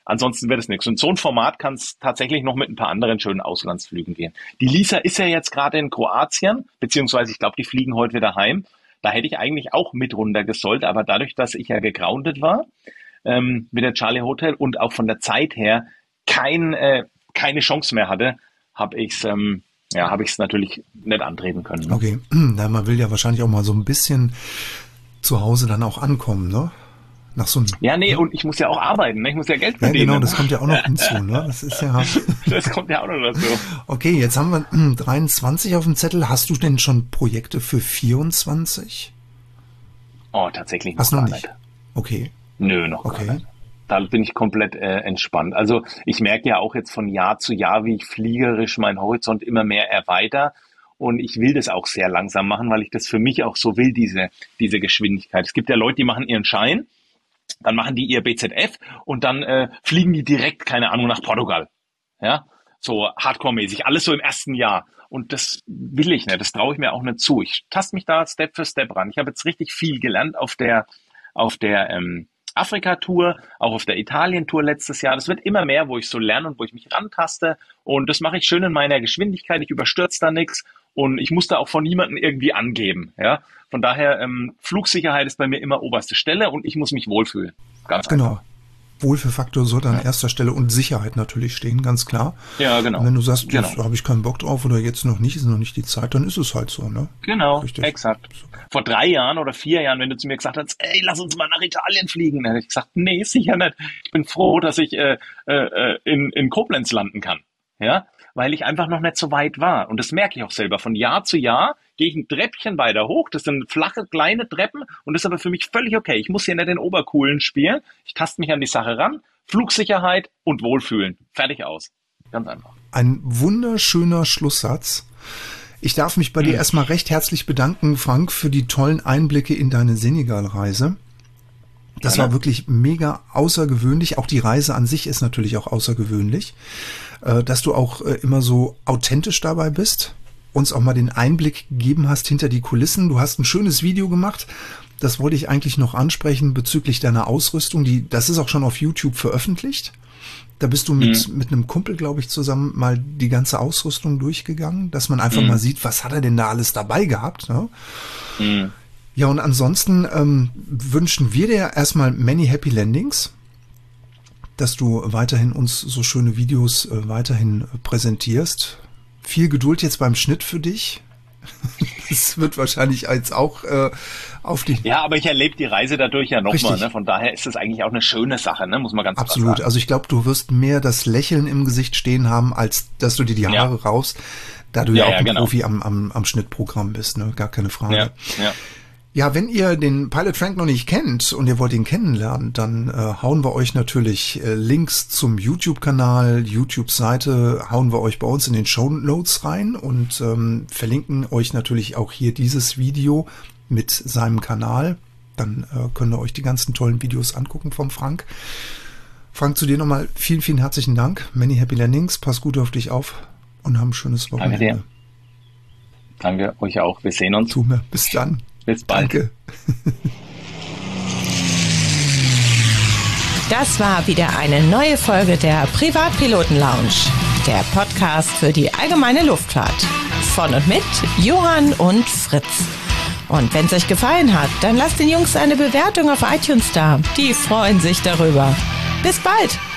ansonsten wird es nichts. Und so ein Format kann es tatsächlich noch mit ein paar anderen schönen Auslandsflügen gehen. Die Lisa ist ja jetzt gerade in Kroatien, beziehungsweise ich glaube, die fliegen heute wieder heim. Da hätte ich eigentlich auch mit runtergesollt, aber dadurch, dass ich ja gegroundet war ähm, mit der Charlie Hotel und auch von der Zeit her kein, äh, keine Chance mehr hatte, habe ich es ähm, ja, habe ich es natürlich nicht antreten können. Ne? Okay, na, man will ja wahrscheinlich auch mal so ein bisschen zu Hause dann auch ankommen, ne? Nach so einem, ja, nee, ja. und ich muss ja auch arbeiten, ne? Ich muss ja Geld verdienen. Ja, genau, das kommt ja auch noch hinzu, ne? Das ist ja. Das kommt ja auch noch dazu. Okay, jetzt haben wir hm, dreiundzwanzig auf dem Zettel. Hast du denn schon Projekte für vierundzwanzig? Oh, tatsächlich noch Hast du noch gar nicht? nicht. Okay. Nö, noch okay. gar nicht. Da bin ich komplett äh, entspannt. Also ich merke ja auch jetzt von Jahr zu Jahr, wie ich fliegerisch meinen Horizont immer mehr erweitere. Und ich will das auch sehr langsam machen, weil ich das für mich auch so will, diese, diese Geschwindigkeit. Es gibt ja Leute, die machen ihren Schein, dann machen die ihr B Z F und dann äh, fliegen die direkt, keine Ahnung, nach Portugal. Ja, so Hardcore-mäßig, alles so im ersten Jahr. Und das will ich nicht, das traue ich mir auch nicht zu. Ich taste mich da Step für Step ran. Ich habe jetzt richtig viel gelernt auf der, auf der ähm, Afrika-Tour, auch auf der Italien-Tour letztes Jahr. Das wird immer mehr, wo ich so lerne und wo ich mich rantaste. Und das mache ich schön in meiner Geschwindigkeit. Ich überstürze da nichts und ich muss da auch von niemandem irgendwie angeben. Ja, von daher ähm, Flugsicherheit ist bei mir immer oberste Stelle und ich muss mich wohlfühlen. Ganz genau. einfach. Wohlfühlfaktor sollte an ja. erster Stelle und Sicherheit natürlich stehen, ganz klar. Ja, genau. Und wenn du sagst, genau. da habe ich keinen Bock drauf oder jetzt noch nicht, ist noch nicht die Zeit, dann ist es halt so, ne? Genau, Richtig. Exakt. Vor drei Jahren oder vier Jahren, wenn du zu mir gesagt hast, ey, lass uns mal nach Italien fliegen, dann hätte ich gesagt, nee, sicher nicht. Ich bin froh, dass ich äh, äh, in, in Koblenz landen kann. Ja, weil ich einfach noch nicht so weit war. Und das merke ich auch selber. Von Jahr zu Jahr gehe ich ein Treppchen weiter hoch. Das sind flache, kleine Treppen und das ist aber für mich völlig okay. Ich muss hier nicht den Obercoolen spielen. Ich taste mich an die Sache ran. Flugsicherheit und Wohlfühlen. Fertig aus. Ganz einfach. Ein wunderschöner Schlusssatz. Ich darf mich bei dir erstmal recht herzlich bedanken, Frank, für die tollen Einblicke in deine Senegal-Reise. Das war wirklich mega außergewöhnlich. Auch die Reise an sich ist natürlich auch außergewöhnlich. Dass du auch immer so authentisch dabei bist, uns auch mal den Einblick gegeben hast hinter die Kulissen. Du hast ein schönes Video gemacht. Das wollte ich eigentlich noch ansprechen bezüglich deiner Ausrüstung. Die, das ist auch schon auf YouTube veröffentlicht. Da bist du mit, mhm. mit einem Kumpel, glaube ich, zusammen mal die ganze Ausrüstung durchgegangen, dass man einfach mhm. mal sieht, was hat er denn da alles dabei gehabt. Ne? Mhm. Ja, und ansonsten ähm, wünschen wir dir erstmal many happy landings, dass du weiterhin uns so schöne Videos äh, weiterhin äh, präsentierst. Viel Geduld jetzt beim Schnitt für dich. Das wird wahrscheinlich jetzt auch äh, auf die... Ja, aber ich erlebe die Reise dadurch ja nochmal. Ne? Von daher ist es eigentlich auch eine schöne Sache, ne? Muss man ganz klar sagen. Absolut. Also ich glaube, du wirst mehr das Lächeln im Gesicht stehen haben, als dass du dir die Haare ja. raus, da du ja, ja auch ja, ein genau. Profi am, am, am Schnittprogramm bist, ne? Gar keine Frage. Ja, ja. Ja, wenn ihr den Pilot Frank noch nicht kennt und ihr wollt ihn kennenlernen, dann äh, hauen wir euch natürlich äh, Links zum YouTube-Kanal, YouTube-Seite, hauen wir euch bei uns in den Shownotes rein und ähm, verlinken euch natürlich auch hier dieses Video mit seinem Kanal. Dann äh, könnt ihr euch die ganzen tollen Videos angucken vom Frank. Frank, zu dir nochmal vielen, vielen herzlichen Dank. Many happy landings. Pass gut auf dich auf und haben ein schönes Wochenende. Danke dir. Danke euch auch. Wir sehen uns. Tu mir. Bis dann. Bis bald. Danke. Das war wieder eine neue Folge der Privatpiloten Lounge, der Podcast für die allgemeine Luftfahrt. Von und mit Johann und Fritz. Und wenn es euch gefallen hat, dann lasst den Jungs eine Bewertung auf iTunes da. Die freuen sich darüber. Bis bald!